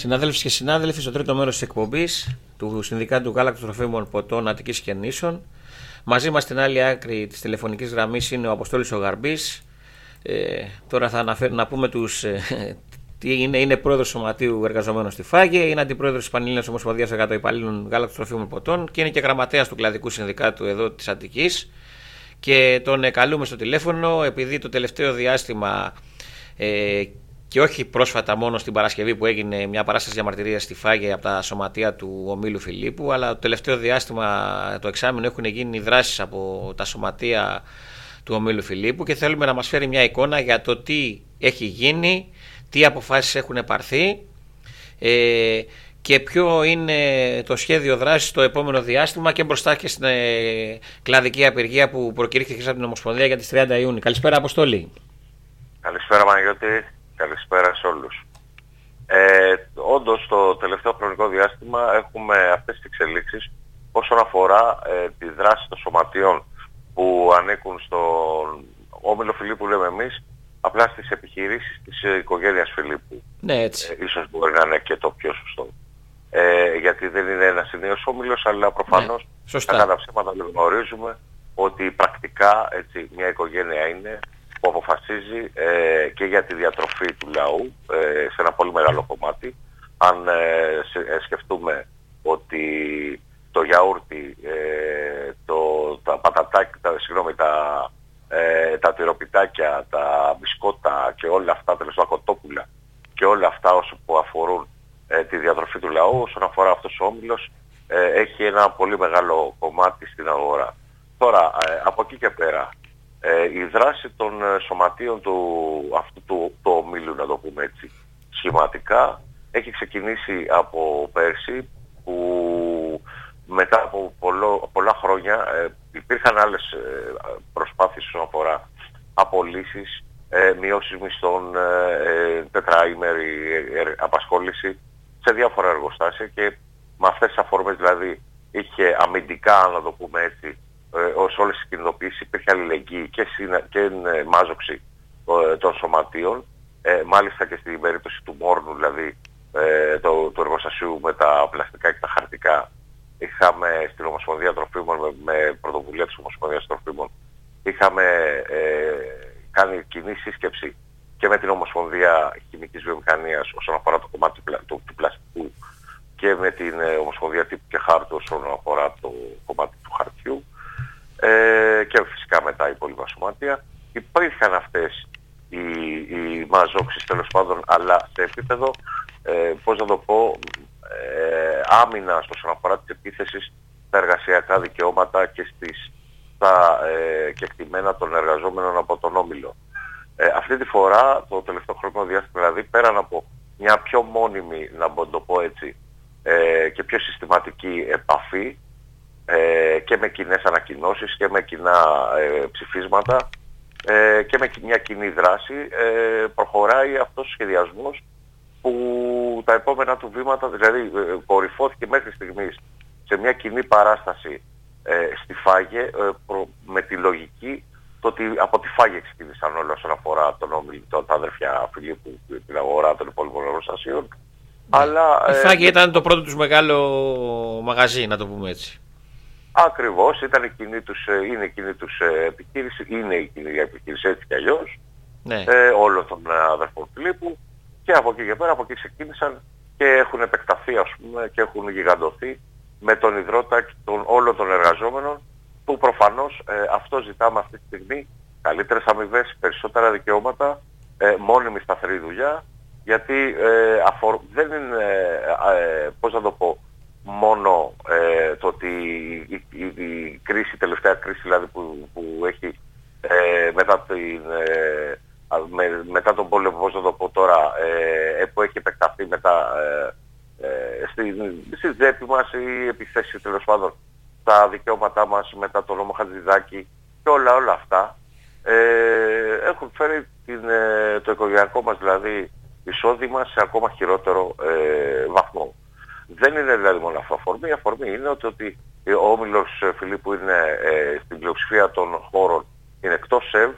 Συνάδελφοι και συνάδελφοι, στο τρίτο μέρος της εκπομπής του Συνδικάτου Γάλακτος Τροφίμων Ποτών Αττικής και Νήσων. Μαζί μας στην άλλη άκρη της τηλεφωνικής γραμμής είναι ο Αποστόλης ο Γαρμπής. Τώρα θα να πούμε τι είναι πρόεδρος Σωματείου Εργαζομένων στη Φάγε, είναι αντιπρόεδρος της Πανελλήνιας Ομοσπονδίας Εργατοϊπαλλήλων Γάλακτος Τροφίμων Ποτών και είναι και γραμματέας του Κλαδικού Συνδικάτου εδώ της Αττικής. Και τον καλούμε στο τηλέφωνο επειδή το τελευταίο διάστημα και όχι πρόσφατα μόνο στην Παρασκευή που έγινε μια παράσταση διαμαρτυρίας στη Φάγε από τα σωματεία του ομίλου Φιλίππου, αλλά το τελευταίο διάστημα, το εξάμηνο, έχουν γίνει δράσεις από τα σωματεία του ομίλου Φιλίππου και θέλουμε να μας φέρει μια εικόνα για το τι έχει γίνει, τι αποφάσεις έχουν πάρθει και ποιο είναι το σχέδιο δράσης το επόμενο διάστημα και μπροστά και στην κλαδική απεργία που προκηρύχθηκε από την Ομοσπονδία για τις 30 Ιούνιου. Καλησπέρα, Αποστόλη. Καλησπέρα, Παναγιώτη. Καλησπέρα σε όλους. Όντως, το τελευταίο χρονικό διάστημα έχουμε αυτές τις εξελίξεις όσον αφορά τη δράση των σωματείων που ανήκουν στον Όμιλο Φιλίππου, λέμε εμείς, απλά στις επιχειρήσεις της οικογένειας Φιλίππου. Ναι, έτσι. Ίσως μπορεί να είναι και το πιο σωστό. Γιατί δεν είναι ένας ενίος όμιλος, αλλά προφανώς κατά ψέματα γνωρίζουμε ότι πρακτικά έτσι, μια οικογένεια είναι που αποφασίζει και για τη διατροφή του λαού σε ένα πολύ μεγάλο κομμάτι. Αν σκεφτούμε ότι το γιαούρτι, τα πατατάκια, τα τυροπιτάκια, τα μπισκότα και όλα αυτά, τέλος τα κοτόπουλα και όλα αυτά όσο που αφορούν τη διατροφή του λαού, όσον αφορά αυτός ο όμιλος, έχει ένα πολύ μεγάλο κομμάτι στην αγορά. Τώρα, από εκεί και πέρα, η δράση των σωματείων αυτού του ομίλου, να το πούμε έτσι σχηματικά, έχει ξεκινήσει από πέρσι, που μετά από πολλά χρόνια υπήρχαν άλλες προσπάθειες όσον αφορά απολύσεις, μειώσεις μισθών, τετραήμερη απασχόληση σε διάφορα εργοστάσια και με αυτές τις αφορμές, δηλαδή είχε αμυντικά, να το πούμε έτσι, ως όλες τις κινητοποιήσεις υπήρχε αλληλεγγύη και μάζοξη των σωματείων. Μάλιστα και στην περίπτωση του Μόρνου, δηλαδή του εργοστασίου με τα πλαστικά και τα χαρτικά, είχαμε στην Ομοσπονδία Τροφίμων, με πρωτοβουλία της Ομοσπονδίας Τροφίμων, είχαμε κάνει κοινή σύσκεψη και με την Ομοσπονδία Χημικής Βιομηχανίας όσον αφορά το κομμάτι του πλαστικού και με την Ομοσπονδία Τύπου και Χάρτου όσον αφορά το κομμάτι του χαρτιού, και φυσικά μετά οι υπόλοιπα σωματεία. Υπήρχαν αυτές οι μαζόξεις, τέλος πάντων, αλλά σε επίπεδο, πώς να το πω, άμυνας όσον αφορά τις επίθεσεις στα εργασιακά δικαιώματα και στα κεκτημένα των εργαζόμενων από τον Όμιλο. Αυτή τη φορά, το τελευταίο χρονικό διάστημα, δηλαδή, πέραν από μια πιο μόνιμη, να το πω έτσι, και πιο συστηματική επαφή και με κοινές ανακοινώσεις και με κοινά ψηφίσματα και με μια κοινή δράση, προχωράει αυτός ο σχεδιασμός που τα επόμενα του βήματα, δηλαδή κορυφώθηκε μέχρι στιγμής σε μια κοινή παράσταση στη Φάγε, με τη λογική το ότι από τη Φάγε ξεκίνησαν όλα όσον αφορά τον Όμιλο, τα αδερφιά Φιλίππου, την αγορά των υπόλοιπων εργοστασίων. Η Φάγε ήταν το πρώτο τους μεγάλο μαγαζί, να το πούμε έτσι. Ακριβώς, είναι η κοινή τους επιχείρηση, είναι η κοινή επιχείρηση έτσι κι αλλιώς, ναι, όλων των αδερφών Φιλίππου, και από εκεί και πέρα, από εκεί ξεκίνησαν και έχουν επεκταθεί, ας πούμε, και έχουν γιγαντωθεί με τον ιδρώτα των όλων των εργαζόμενων, που προφανώς αυτό ζητάμε αυτή τη στιγμή: καλύτερες αμοιβές, περισσότερα δικαιώματα, μόνιμη σταθερή δουλειά, γιατί δεν είναι, πώς να το πω, μόνο το ότι η κρίση, η τελευταία κρίση δηλαδή που έχει μετά τον πόλεμο, πώς να το πω τώρα, που έχει επεκταθεί μετά στη τσέπη μας, η επιθέση, τέλος πάντων, τα δικαιώματά μας μετά τον νόμο Χατζηδάκη και όλα αυτά, έχουν φέρει το οικογενειακό μας δηλαδή εισόδημα σε ακόμα χειρότερο βαθμό. Δεν είναι δηλαδή μόνο αυτό αφορμή. Η αφορμή είναι ότι ο Όμιλος Φιλίππου είναι στην πλειοψηφία των χώρων είναι εκτός ΣΕΒ,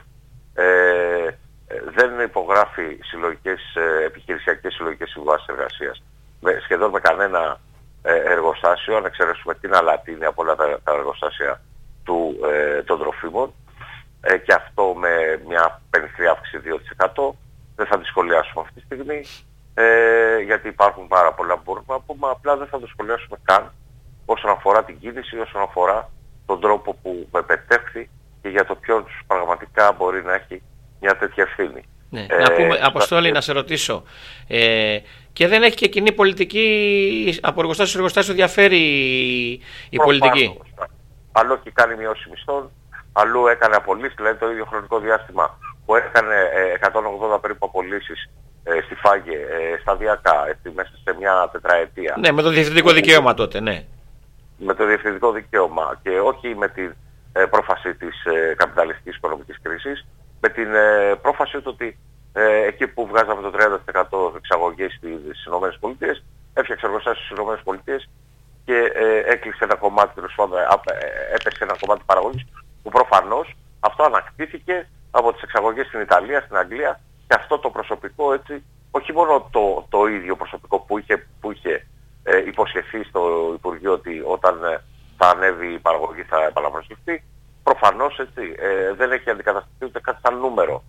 δεν υπογράφει επιχειρησιακές συλλογικές συμβάσεις εργασίας σχεδόν με κανένα εργοστάσιο, αν εξαιρέσουμε την Αλατίνη από όλα τα εργοστάσια των τροφίμων, και αυτό με μια πενιχρή αύξηση 2%. Δεν θα τη σχολιάσουμε αυτή τη στιγμή, γιατί υπάρχουν πάρα πολλά που μπορούμε να πούμε, απλά δεν θα το σχολιάσουμε καν όσον αφορά την κίνηση, όσον αφορά τον τρόπο που επετεύχθη και για το ποιος πραγματικά μπορεί να έχει μια τέτοια ευθύνη. Ναι. Να πούμε, Αποστόλη, να σε ρωτήσω, και δεν έχει και κοινή πολιτική από εργοστάσιο σε εργοστάσιο, διαφέρει η πολιτική? Αλλού έχει κάνει μειώση μισθών, αλλού έκανε απολύσεις, δηλαδή το ίδιο χρονικό διάστημα που έκανε 180 περίπου απολύσεις στη Φάγε σταδιακά, μέσα σε μια τετραετία. Ναι, με το διευθυντικό δικαίωμα τότε, ναι. Με το διευθυντικό δικαίωμα και όχι με την πρόφαση της καπιταλιστικής οικονομικής κρίσης, με την πρόφαση ότι εκεί που βγάζαμε το 30% εξαγωγές στις ΗΠΑ, έφτιαξε εργοστάσιο στις ΗΠΑ και έκλεισε ένα κομμάτι, έπεσε ένα κομμάτι παραγωγής, που προφανώς αυτό ανακτήθηκε από τις εξαγωγές στην Ιταλία, στην Αγγλία, και αυτό το προσωπικό, έτσι, όχι μόνο το ίδιο προσωπικό που είχε υποσχεθεί στο Υπουργείο ότι όταν θα ανέβει η παραγωγή θα επαναπροσληφθεί, προφανώς, έτσι, δεν έχει αντικατασταθεί ούτε κάτι σαν νούμερο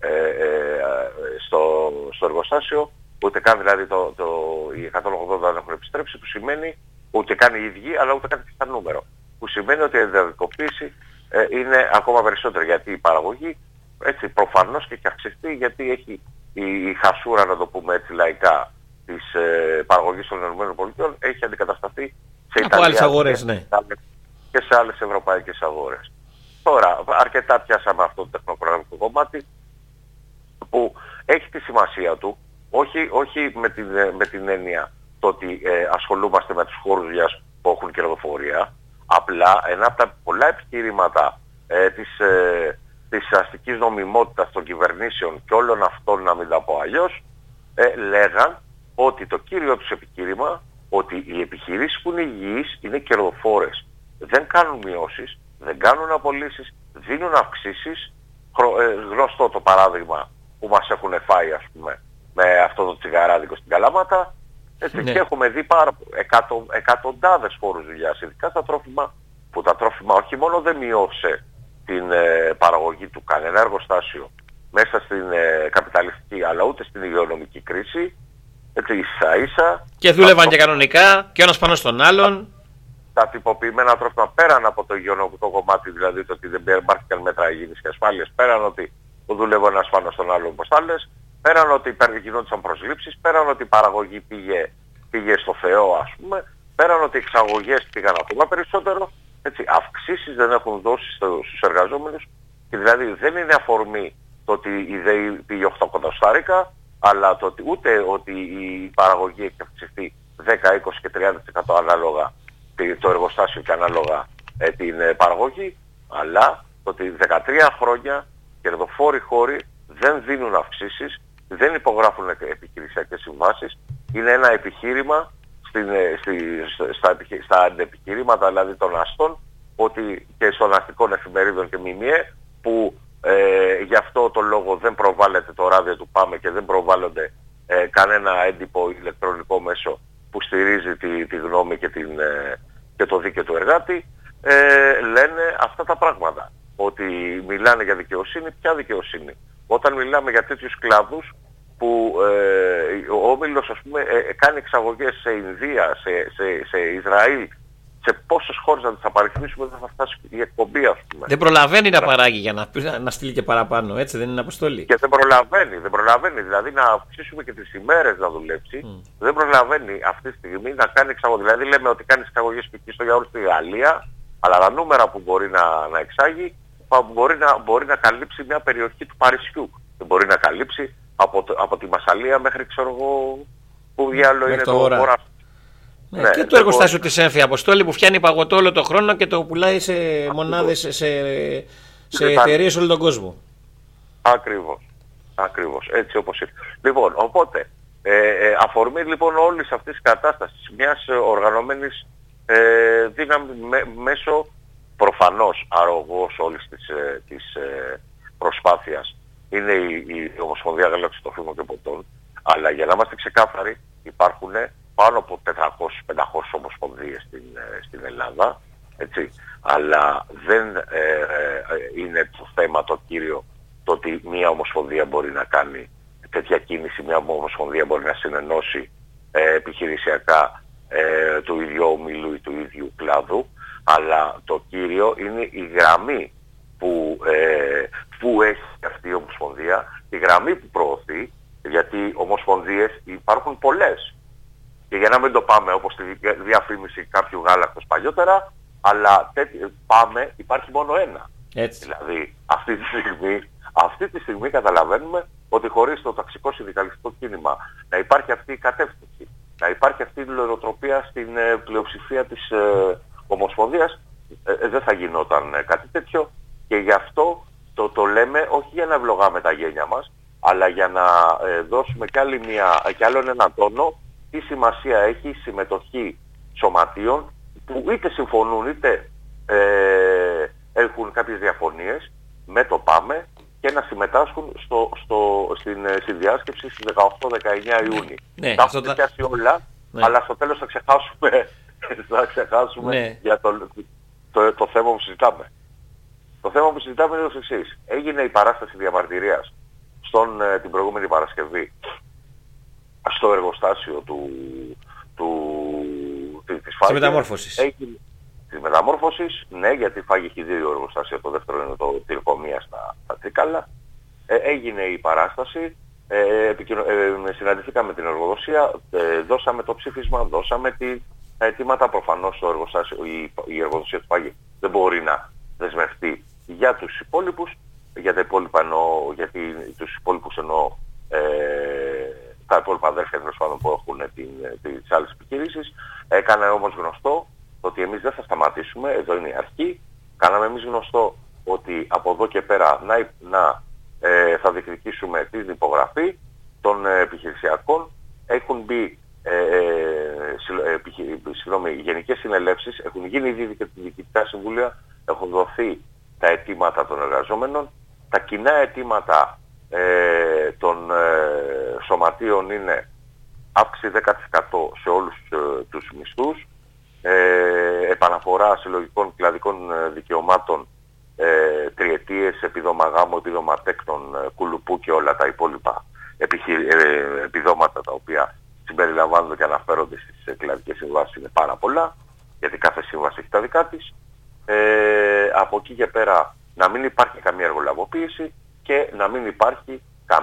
στο εργοστάσιο, ούτε καν δηλαδή οι 180 δεν έχουν επιστρέψει, που σημαίνει ούτε καν οι ίδιοι, αλλά ούτε καν και σαν νούμερο. Που σημαίνει ότι η ενδεδικοποίηση είναι ακόμα περισσότερη, γιατί η παραγωγή, έτσι, προφανώς και έχει αυξηθεί, γιατί έχει η χασούρα, να το πούμε έτσι λαϊκά, της παραγωγής των ΗΠΑ έχει αντικατασταθεί σε από άλλες αγορές, ναι, και σε άλλες ευρωπαϊκές αγορές. Τώρα, αρκετά πιάσαμε αυτό το τεχνοκρατικό κομμάτι, που έχει τη σημασία του, όχι με την έννοια το ότι ασχολούμαστε με τους χώρους δουλειάς που έχουν κερδοφορία, απλά ένα από τα πολλά επιχειρήματα της αστικής νομιμότητας των κυβερνήσεων και όλων αυτών, να μην τα πω αλλιώς, λέγαν ότι το κύριο τους επιχείρημα, ότι οι επιχειρήσεις που είναι υγιείς είναι κερδοφόρες. Δεν κάνουν μειώσεις, δεν κάνουν απολύσεις, δίνουν αυξήσεις. Γνωστό το παράδειγμα που μας έχουν φάει, ας πούμε, με αυτό το τσιγαράδικο στην Καλαμάτα. Έτσι, ναι. Και έχουμε δει εκατοντάδες χώρους δουλειάς, ειδικά στα τρόφιμα, που τα τρόφιμα όχι μόνο δεν μειώσε την παραγωγή του κανένα εργοστάσιο μέσα στην καπιταλιστική, αλλά ούτε στην υγειονομική κρίση, έτσι, ίσα-ίσα. Και δούλευαν και κανονικά, και ένας πάνω στον άλλον. Τα τυποποιημένα τρόφιμα, πέραν από το υγειονομικό κομμάτι, δηλαδή το ότι δεν υπάρχηκαν μέτρα υγιεινής και ασφάλειας, πέραν ότι δούλευαν ένας πάνω στον άλλον, όπως τα λες, πέραν ότι γινόντουσαν προσλήψεις, πέραν ότι η παραγωγή πήγε στο Θεό, ας πούμε, πέραν ότι οι εξαγωγές πήγαν ακόμα περισσότερο, έτσι, αυξήσεις δεν έχουν δώσει στους εργαζόμενους, και δηλαδή δεν είναι αφορμή το ότι η ΔΕΗ πήγε 8 κοντοστάρικα, αλλά το ότι ούτε ότι η παραγωγή έχει αυξηθεί 10, 20 και 30% ανάλογα το εργοστάσιο και ανάλογα την παραγωγή, αλλά το ότι 13 χρόνια κερδοφόροι χώροι δεν δίνουν αυξήσεις, δεν υπογράφουν επιχειρησιακές συμβάσεις. Είναι ένα επιχείρημα στα αντεπιχειρήματα, δηλαδή των αστών, ότι και των αστικών εφημερίδων και ΜΜΕ, που γι' αυτό το λόγο δεν προβάλλεται το ράδιο του ΠΑΜΕ και δεν προβάλλονται κανένα έντυπο ηλεκτρονικό μέσο που στηρίζει τη γνώμη και το δίκαιο του εργάτη, λένε αυτά τα πράγματα. Ότι μιλάνε για δικαιοσύνη, ποια δικαιοσύνη? Όταν μιλάμε για τέτοιους κλάδους που ο Όμιλος, ας πούμε, κάνει εξαγωγές σε Ινδία, σε Ισραήλ, σε πόσες χώρες να τις απαριθμίσουμε δεν θα φτάσει η εκπομπή, ας πούμε. Δεν προλαβαίνει να παράγει για να στείλει και παραπάνω, έτσι δεν είναι, Αποστόλη? Και δεν προλαβαίνει, δηλαδή να αυξήσουμε και τις ημέρες να δουλέψει. Δεν προλαβαίνει αυτή τη στιγμή να κάνει εξαγωγή. Δηλαδή λέμε ότι κάνει εξαγωγές π.χ. στο γιαούρτι στη Γαλλία, αλλά τα νούμερα που μπορεί να εξάγει μπορεί να καλύψει μια περιοχή του Παρισιού. Δεν μπορεί να καλύψει από τη Μασσαλία μέχρι, ξέρω εγώ, που διάλογο είναι το Βορρά. Ναι, και το εργοστάσιο της ΕΜΦΙ, Αποστόλη, που φτιάνει παγωτό όλο το χρόνο και το πουλάει σε μονάδες, σε εταιρείες όλο τον κόσμο. Ακριβώς, έτσι όπως είναι. Λοιπόν, οπότε, αφορμή λοιπόν όλης αυτής της κατάστασης, μιας οργανωμένης δύναμη μέσω προφανώς αρρωγός όλης της προσπάθειας είναι η Ομοσπονδία Γαλαξιτροφίμων και Ποτών, αλλά για να είμαστε ξεκάθαροι υπάρχουν πάνω από 400-500 ομοσπονδίες στην Ελλάδα, έτσι. Αλλά δεν είναι το θέμα το κύριο το ότι μια ομοσπονδία μπορεί να κάνει τέτοια κίνηση, μια ομοσπονδία μπορεί να συνενώσει επιχειρησιακά του ίδιου ομίλου ή του ίδιου κλάδου, αλλά το κύριο είναι η γραμμή που έχει αυτή η ομοσπονδία, η γραμμή που προωθεί, γιατί ομοσπονδίες υπάρχουν πολλές. Και για να μην το πάμε όπως τη διαφήμιση κάποιου γάλακτος παλιότερα, αλλά πάμε, υπάρχει μόνο ένα. Έτσι. Δηλαδή αυτή τη στιγμή καταλαβαίνουμε ότι χωρίς το ταξικό συνδικαλιστικό κίνημα να υπάρχει αυτή η κατεύθυνση, να υπάρχει αυτή η λογοτροπία στην πλειοψηφία της Ομοσπονδίας, δεν θα γινόταν κάτι τέτοιο, και γι' αυτό το λέμε όχι για να ευλογάμε τα γένια μας, αλλά για να δώσουμε κι άλλον έναν τόνο τι σημασία έχει η συμμετοχή σωματείων που είτε συμφωνούν είτε έχουν κάποιες διαφωνίες με το ΠΑΜΕ και να συμμετάσχουν στη διάσκεψη στις 18-19 Ιούνιου. Ναι, τα έχουμε πιάσει όλα, ναι. Αλλά στο τέλος θα ξεχάσουμε ναι. για το θέμα που συζητάμε. Το θέμα που συζητάμε είναι το εξής. Έγινε η παράσταση διαμαρτυρίας την προηγούμενη Παρασκευή στο εργοστάσιο της Φάγη. Της μεταμόρφωσης, ναι, γιατί Φάγη έχει δύο εργοστάσια, το δεύτερο είναι το Τυρκομεία στα Τρίκαλα. Έγινε η παράσταση, συναντηθήκαμε με την εργοδοσία, δώσαμε το ψήφισμα, δώσαμε τα αιτήματα. Προφανώς το εργοστάσιο, η εργοδοσία του Φάγη δεν μπορεί να δεσμευτεί για τους υπόλοιπους, για τα υπόλοιπα εννοώ, γιατί τους υπόλοιπους εννοώ τα υπόλοιπα αδέρφια που έχουν τις άλλες επιχειρήσεις. Έκανε όμως γνωστό ότι εμείς δεν θα σταματήσουμε, εδώ είναι η αρχή. Κάναμε εμείς γνωστό ότι από εδώ και πέρα θα διεκδικήσουμε την υπογραφή των επιχειρησιακών. Έχουν μπει γενικές συνελεύσεις, έχουν γίνει ήδη διοικητικά συμβούλια, έχουν δοθεί τα αιτήματα των εργαζόμενων. Τα κοινά αιτήματα των σωματείων είναι αύξηση 10% σε όλους τους μισθούς, επαναφορά συλλογικών κλαδικών δικαιωμάτων, τριετίες, επίδομα γάμου, επίδομα τέκτων, κουλουπού και όλα τα υπόλοιπα επιδόματα τα οποία συμπεριλαμβάνονται και αναφέρονται στις κλαδικές συμβάσεις είναι πάρα πολλά, γιατί κάθε σύμβαση έχει τα δικά της. Από εκεί και πέρα να μην υπάρχει καμία εργολαβοποίηση και να μην υπάρχει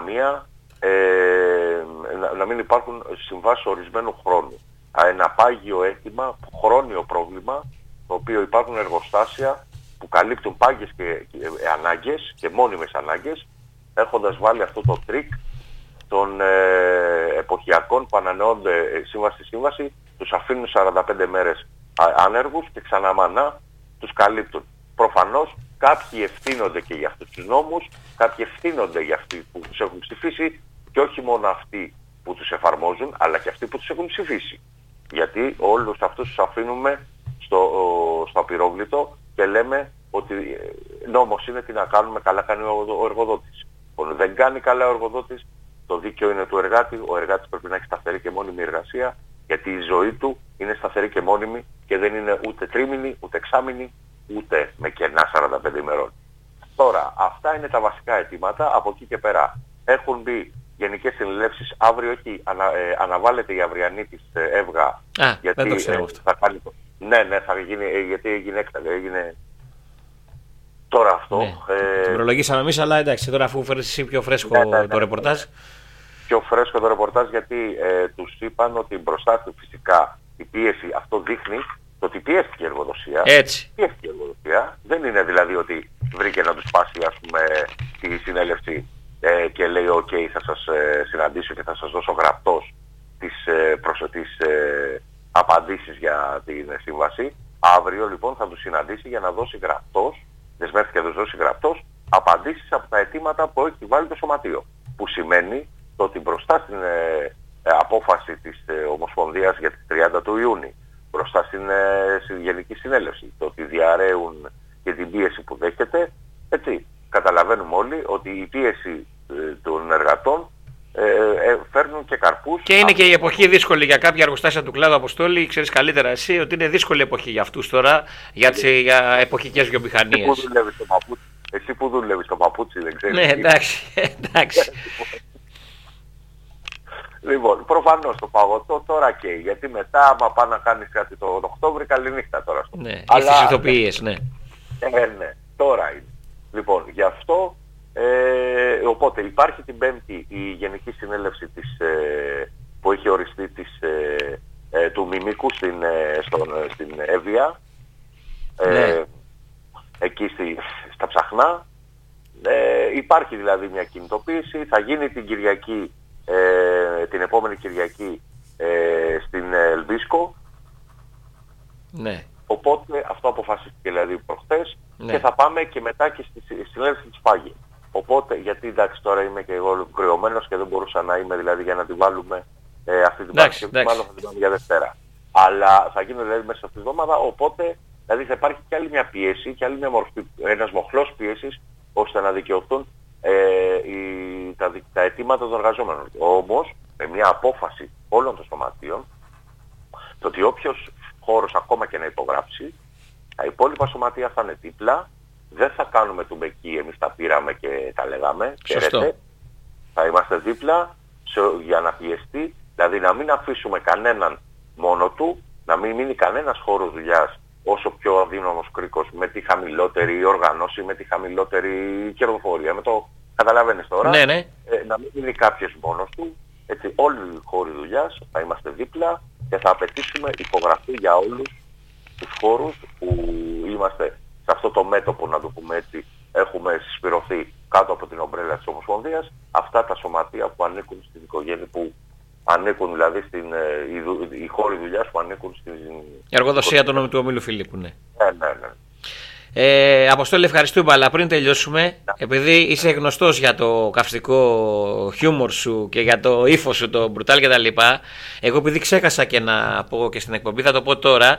να μην υπάρχουν συμβάσεις ορισμένου χρόνου. Ένα πάγιο αίτημα, χρόνιο πρόβλημα, το οποίο υπάρχουν εργοστάσια που καλύπτουν πάγιες και ανάγκες και μόνιμες ανάγκες, έχοντας βάλει αυτό το τρίκ των εποχιακών που ανανεώνται σύμβαση στη σύμβαση, τους αφήνουν 45 μέρες άνεργους και ξαναμανά τους καλύπτουν. Προφανώς κάποιοι ευθύνονται και για αυτούς τους νόμους, κάποιοι ευθύνονται για αυτοί που τους έχουν ψηφίσει και όχι μόνο αυτοί που τους εφαρμόζουν, αλλά και αυτοί που τους έχουν ψηφίσει. Γιατί όλους αυτούς τους αφήνουμε στο απειρόβλητο και λέμε ότι νόμος είναι, τι να κάνουμε, καλά κάνει ο εργοδότης. Δεν κάνει καλά ο εργοδότης, το δίκαιο είναι του εργάτη, ο εργάτης πρέπει να έχει σταθερή και μόνιμη εργασία, γιατί η ζωή του είναι σταθερή και μόνιμη και δεν είναι ούτε τρίμηνη, ούτε εξάμηνη, ούτε με κενά 45 ημερών. Τώρα, αυτά είναι τα βασικά αιτήματα. Από εκεί και πέρα έχουν μπει γενικές συνελεύσεις. Αύριο αναβάλλεται η αυριανή της ΕΒΓΑ. Γιατί δεν το ξέρω αυτό. Ναι, θα γίνει, γιατί έγινε τώρα αυτό. Ναι. Το προλογίσαμε εμείς, αλλά εντάξει, τώρα αφού φέρεις εσύ πιο φρέσκο το ρεπορτάζ. Πιο φρέσκο το ρεπορτάζ, γιατί τους είπαν ότι μπροστά του φυσικά η πίεση, αυτό δείχνει το ότι πιέστηκε η εργοδοσία. Έτσι. Πιέστηκε η εργοδοσία. Δεν είναι δηλαδή ότι βρήκε να τους πάσει, ας πούμε, τη συνέλευση και λέει «ΟΚ, θα σας συναντήσω και θα σας δώσω γραπτός τις απαντήσεις για την σύμβαση». Αύριο λοιπόν θα τους συναντήσει για να δώσει γραπτός, δεσμεύτηκε να τους δώσει γραπτός, απαντήσεις από τα αιτήματα που έχει βάλει το σωματείο. Που σημαίνει το ότι μπροστά στην απόφαση της Ομοσπονδίας για τις 30 του Ιούνιου, μπροστά στην Γενική Συνέλευση, το ότι διαρρέουν και την πίεση που δέχεται, έτσι, καταλαβαίνουμε όλοι ότι η πίεση των εργατών φέρνουν και καρπούς. Και είναι και η εποχή δύσκολη για κάποια εργοστάσια του κλάδου, Αποστόλη. Ξέρεις καλύτερα εσύ ότι είναι δύσκολη εποχή για αυτούς τώρα, για εποχικές βιομηχανίες. Εσύ που δουλεύεις στο παπούτσι, δεν ξέρεις. Ναι, εντάξει. Λοιπόν, προφανώς το παγωτό τώρα καίει, γιατί μετά άμα πά να κάνεις κάτι τον Οκτώβρη, καληνύχτα τώρα. Ναι, ή στις ηθοποιίες, ναι. Ναι, τώρα είναι. Λοιπόν, γι' αυτό, οπότε υπάρχει την Πέμπτη η Γενική Συνέλευση που έχει οριστεί του Μιμικού στην Εύβοια, Ναι. εκεί στα Ψαχνά. Υπάρχει δηλαδή μια κινητοποίηση, θα γίνει την Κυριακή, την επόμενη Κυριακή στην Ελβίσκο. Ναι. Οπότε αυτό αποφασίστηκε δηλαδή προχθές, Ναι. και θα πάμε και μετά και στη συνέλευση της Φάγη. Οπότε, γιατί εντάξει τώρα είμαι και εγώ κρυωμένος και δεν μπορούσα να είμαι δηλαδή για να τη βάλουμε αυτή την Παρασκευή, μάλλον θα την βάλουμε για Δευτέρα. Αλλά θα γίνει δηλαδή μέσα αυτή τη εβδομάδα, οπότε δηλαδή θα υπάρχει και άλλη μια πίεση και άλλη μια μορφή, ένας μοχλός πίεσης, ώστε να δικαιωθούν τα αιτήματα των εργαζόμενων. Όμως, με μια απόφαση όλων των σωματείων, το ότι όποιος χώρος ακόμα και να υπογράψει, τα υπόλοιπα σωματεία θα είναι δίπλα, δεν θα κάνουμε του μπεκί, εμείς τα πήραμε και τα λέγαμε, ξέρετε, θα είμαστε δίπλα για να πιεστεί, δηλαδή να μην αφήσουμε κανέναν μόνο του, να μην μείνει κανένας χώρος δουλειάς όσο πιο αδύναμος κρίκος, με τη χαμηλότερη οργανώση, με τη χαμηλότερη κερδοφορία, με το καταλαβαίνεις τώρα, Ναι, ναι. να μην μείνει κάποιος μόνος του, έτσι όλοι οι χώροι δουλειάς θα είμαστε δίπλα και θα απαιτήσουμε υπογραφή για όλους τους χώρους που είμαστε σε αυτό το μέτωπο, να το πούμε έτσι, έχουμε συσπηρωθεί κάτω από την ομπρέλα της Ομοσπονδίας, αυτά τα σωματεία που ανήκουν στην οικογένεια, που ανήκουν δηλαδή οι χώροι δουλειάς που ανήκουν στην Εργοδοσία του ομίλου Φιλίππου, ναι. Ναι. Αποστόλη, ευχαριστούμε, αλλά πριν τελειώσουμε, επειδή είσαι γνωστός για το καυστικό χιούμορ σου και για το ύφος σου, το μπρουτάλ και τα λοιπά, εγώ επειδή ξέχασα και να πω και στην εκπομπή, θα το πω τώρα,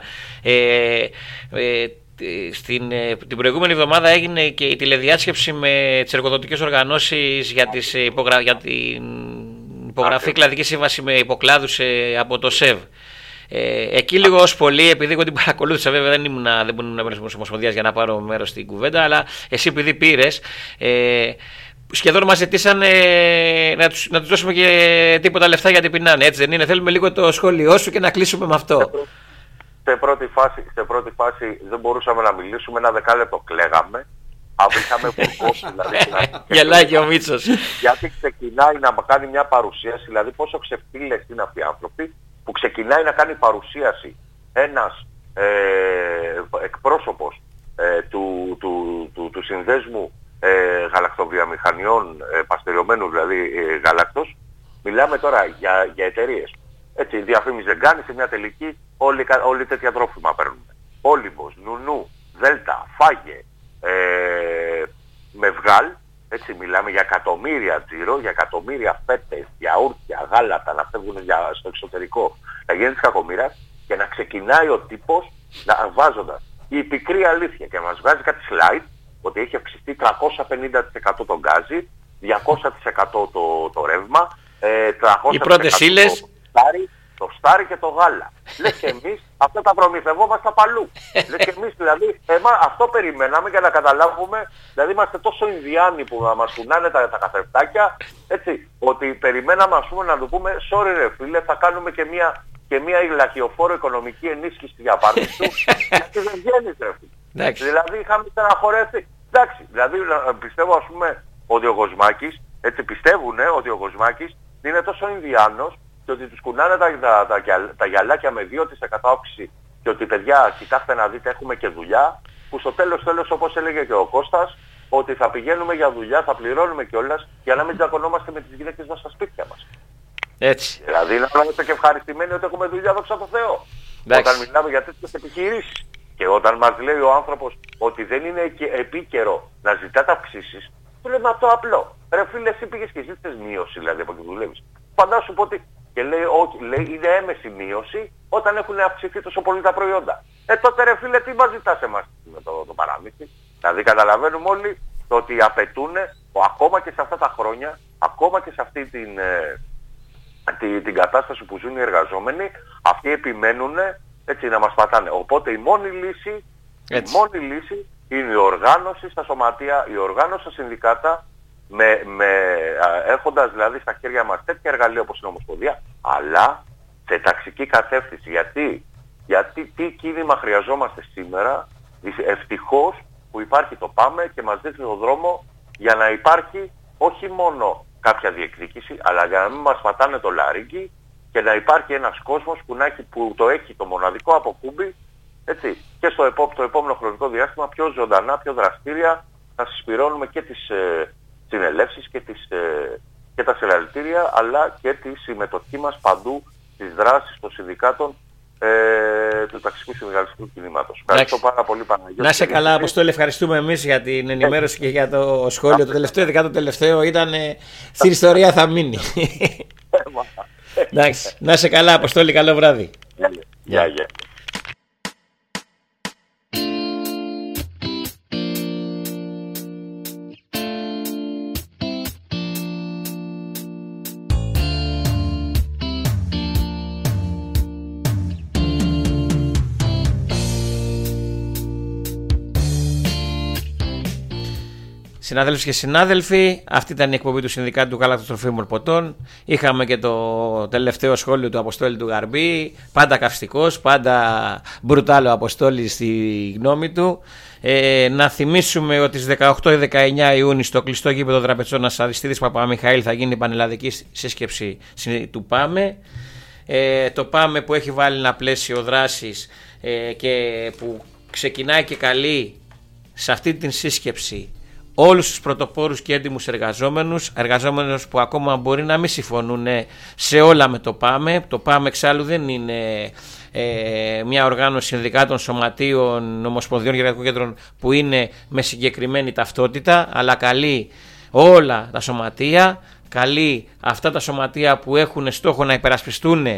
την προηγούμενη εβδομάδα έγινε και η τηλεδιάσκεψη με τις εργοδοτικές οργανώσεις για την υπογραφή κλαδική σύμβαση με υποκλάδους από το ΣΕΒ. Εκεί λίγο ως πολύ, επειδή εγώ την παρακολούθησα, βέβαια δεν ήμουν μέρος της Ομοσπονδίας για να πάρω μέρος στην κουβέντα, αλλά εσύ επειδή πήρες, σχεδόν μας ζητήσαν να τους δώσουμε και τίποτα λεφτά γιατί πεινάνε, έτσι δεν είναι? Θέλουμε λίγο το σχόλιο σου και να κλείσουμε με αυτό. Σε πρώτη φάση δεν μπορούσαμε να μιλήσουμε, ένα δεκάλεπτο κλαίγαμε. Είχαμε βουρκώσει δηλαδή. Γελάει και ο Μίτσος. Γιατί ξεκινάει να κάνει μια παρουσίαση, δηλαδή πόσο ξεφτύλες είναι αυτοί οι άνθρωποι, που ξεκινάει να κάνει παρουσίαση ένας εκπρόσωπος του συνδέσμου γαλακτοβιομηχανιών, παστεριωμένου δηλαδή γάλακτος. Μιλάμε τώρα για εταιρείες. Έτσι, διαφήμιση δεν κάνει, σε μια τελική όλοι τέτοια τρόφιμα παίρνουν. Όλυμπος, Νουνού, Δέλτα, Φάγε, με βγάλ, έτσι μιλάμε για εκατομμύρια τζίρο, για εκατομμύρια φέτες, γιαούρτια, γάλατα να φεύγουν στο εξωτερικό, να γίνει της κακομοίρας και να ξεκινάει ο τύπος βάζοντας η πικρή αλήθεια και να μας βγάζει κάτι slide ότι έχει αυξηθεί 350% το γκάζι, 200% το ρεύμα, 300% οι πρώτες ύλες, το στάρι και το γάλα. Λες και εμείς αυτά τα προμηθευόμαστε απαλού. Λες και εμείς δηλαδή, αυτό περιμέναμε για να καταλάβουμε, δηλαδή είμαστε τόσο Ινδιάνοι που να μας κουνάνε τα καθρεφτάκια, έτσι, ότι περιμέναμε ας πούμε να του πούμε, sorry ρε φίλε, θα κάνουμε και μια ηλαχιοφόρο οικονομική ενίσχυση για πάρτι σου, γιατί δεν βγαίνεις ρε φίλε. Δηλαδή είχαμε στεναχωρέσει. Εντάξει, δηλαδή πιστεύω ας πούμε ότι ο Γοσμάκης, έτσι πιστεύουνε ότι ο Γοσμάκης είναι τόσο Ινδιάνος και ότι τους κουνάνε τα γυαλάκια με 2% αύξηση και ότι παιδιά κοιτάξτε να δείτε έχουμε και δουλειά, που στο τέλος όπως έλεγε και ο Κώστας, ότι θα πηγαίνουμε για δουλειά, θα πληρώνουμε κιόλας για να μην τζακωνόμαστε με τις γυναίκες μας στα σπίτια μας. Έτσι. Δηλαδή να είμαστε και ευχαριστημένοι ότι έχουμε δουλειά, δόξα τω Θεώ. Όταν μιλάμε για τέτοιες επιχειρήσεις και όταν μας λέει ο άνθρωπος ότι δεν είναι επίκαιρο να ζητάτε αυξήσεις, του λέμε αυτό απλό. Ρε φίλε, εσύ πήγες και ζήτησες μείωση δηλαδή από εκεί που δουλεύεις. Φαντάσου πω ότι και λέει, όχι, λέει είναι έμεση μείωση όταν έχουν αυξηθεί τόσο πολύ τα προϊόντα. Τότε ρε φίλε τι μας ζητάς εμάς με το παραμύθι. Δηλαδή καταλαβαίνουμε όλοι το ότι απαιτούν ακόμα και σε αυτά τα χρόνια ακόμα και σε αυτή την κατάσταση που ζουν οι εργαζόμενοι, αυτοί επιμένουν έτσι να μας πατάνε. Οπότε η μόνη λύση είναι η οργάνωση στα σωματεία, η οργάνωση στα συνδικάτα, έχοντας δηλαδή στα χέρια μας τέτοια εργαλεία όπως είναι η Ομοσπονδία, αλλά σε ταξική κατεύθυνση. Γιατί τι κίνημα χρειαζόμαστε σήμερα? Ευτυχώς που υπάρχει το ΠΑΜΕ και μας δείχνει τον δρόμο για να υπάρχει όχι μόνο κάποια διεκδίκηση, αλλά για να μην μας πατάνε το λαρύγγι και να υπάρχει ένας κόσμος που το έχει το μοναδικό αποκούμπι, έτσι, και το επόμενο χρονικό διάστημα πιο ζωντανά, πιο δραστήρια, να συσπηρώνουμε και τις συνελεύσεις και τα συλλαλητήρια, αλλά και τη συμμετοχή μας παντού στις δράσεις των συνδικάτων του ταξικού συνεργατικού κινήματος. Ευχαριστώ πάρα πολύ, Παναγιώτη. Να σε καλά, Αποστόλη, ευχαριστούμε εμείς για την ενημέρωση και για το σχόλιο. Το τελευταίο, ειδικά το τελευταίο, ήταν στην ιστορία, θα μείνει. Εντάξει, να σε καλά, Αποστόλη, καλό βράδυ. Γεια. Συνάδελφοι και συνάδελφοι, αυτή ήταν η εκπομπή του Συνδικάτου του Γάλακτος Τροφίμων Ποτών. Είχαμε και το τελευταίο σχόλιο του Αποστόλη του Γαρμπή. Πάντα καυστικός, πάντα μπρουτάλο Αποστόλη στη γνώμη του. Να θυμίσουμε ότι στις 18-19 Ιούνιου στο κλειστό γήπεδο Δραπετσόνας Αριστίδης Παπαμιχαήλ θα γίνει η πανελλαδική σύσκεψη του ΠΑΜΕ. Το ΠΑΜΕ που έχει βάλει ένα πλαίσιο δράσης και που ξεκινάει και καλεί σε αυτή την σύσκεψη όλους τους πρωτοπόρους και έντιμους εργαζόμενους που ακόμα μπορεί να μην συμφωνούν σε όλα με το ΠΑΜΕ. Το ΠΑΜΕ εξάλλου δεν είναι μια οργάνωση συνδικάτων, σωματείων, ομοσπονδιών και εργατικών κέντρων που είναι με συγκεκριμένη ταυτότητα, αλλά καλεί όλα τα σωματεία, καλεί αυτά τα σωματεία που έχουν στόχο να υπερασπιστούν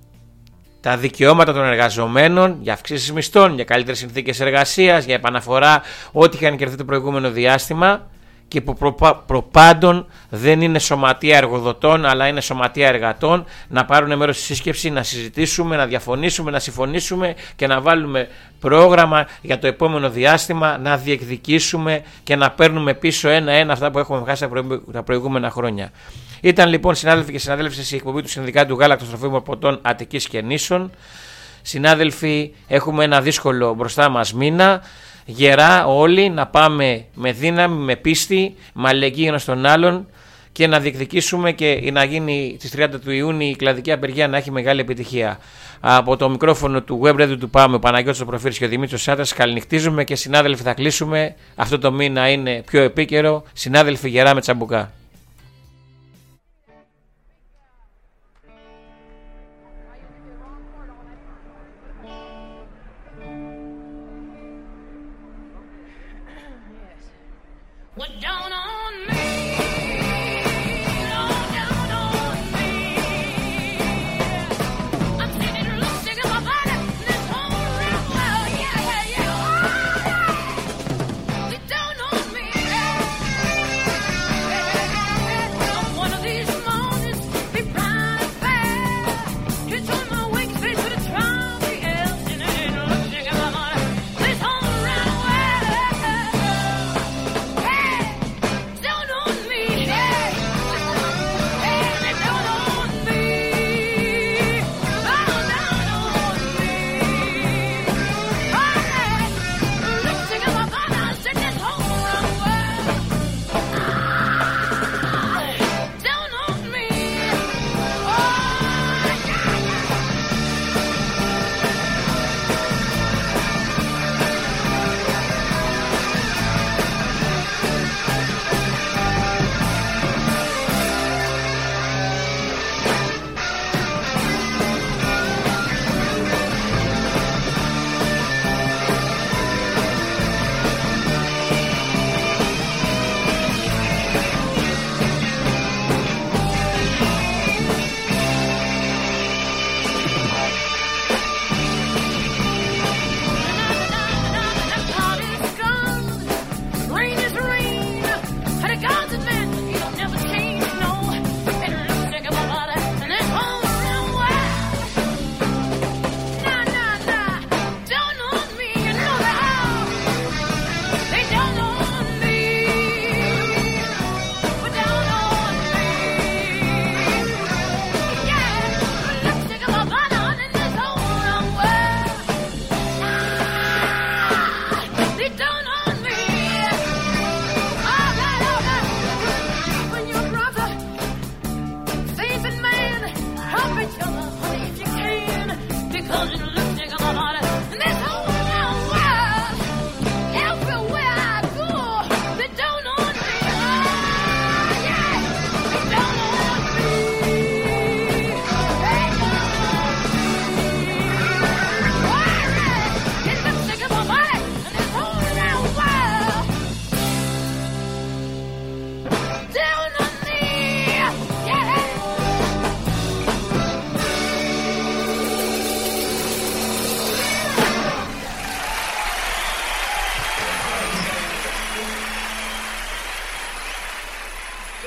τα δικαιώματα των εργαζομένων, για αυξήσεις μισθών, για καλύτερες συνθήκες εργασίας, για επαναφορά ό,τι είχαν κερδίσει το προηγούμενο διάστημα, και που προπάντων δεν είναι σωματεία εργοδοτών αλλά είναι σωματεία εργατών, να πάρουν μέρος στη σύσκεψη, να συζητήσουμε, να διαφωνήσουμε, να συμφωνήσουμε και να βάλουμε πρόγραμμα για το επόμενο διάστημα, να διεκδικήσουμε και να παίρνουμε πίσω ένα-ένα αυτά που έχουμε χάσει τα προηγούμενα χρόνια. Ήταν λοιπόν, συνάδελφοι και συναδέλφοι, η εκπομπή του Συνδικάτου Γάλακτος Τροφίμων Ποτών Αττικής και Νήσων. Συνάδελφοι, έχουμε ένα δύσκολο μπροστά μας μήνα. Γερά όλοι να πάμε με δύναμη, με πίστη, με αλληλεγγύη ένας στον άλλον και να διεκδικήσουμε και να γίνει στις 30 του Ιούνιου η κλαδική απεργία να έχει μεγάλη επιτυχία. Από το μικρόφωνο του Web Radio του ΠΑΜΕ, ο Παναγιώτης Προφύρης και ο Δημήτρης Σάτρας, καληνυχτίζουμε και συνάδελφοι θα κλείσουμε. Αυτό το μήνα είναι πιο επίκαιρο. Συνάδελφοι, γερά με τσαμπουκά.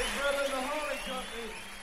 brother in the Harley Company.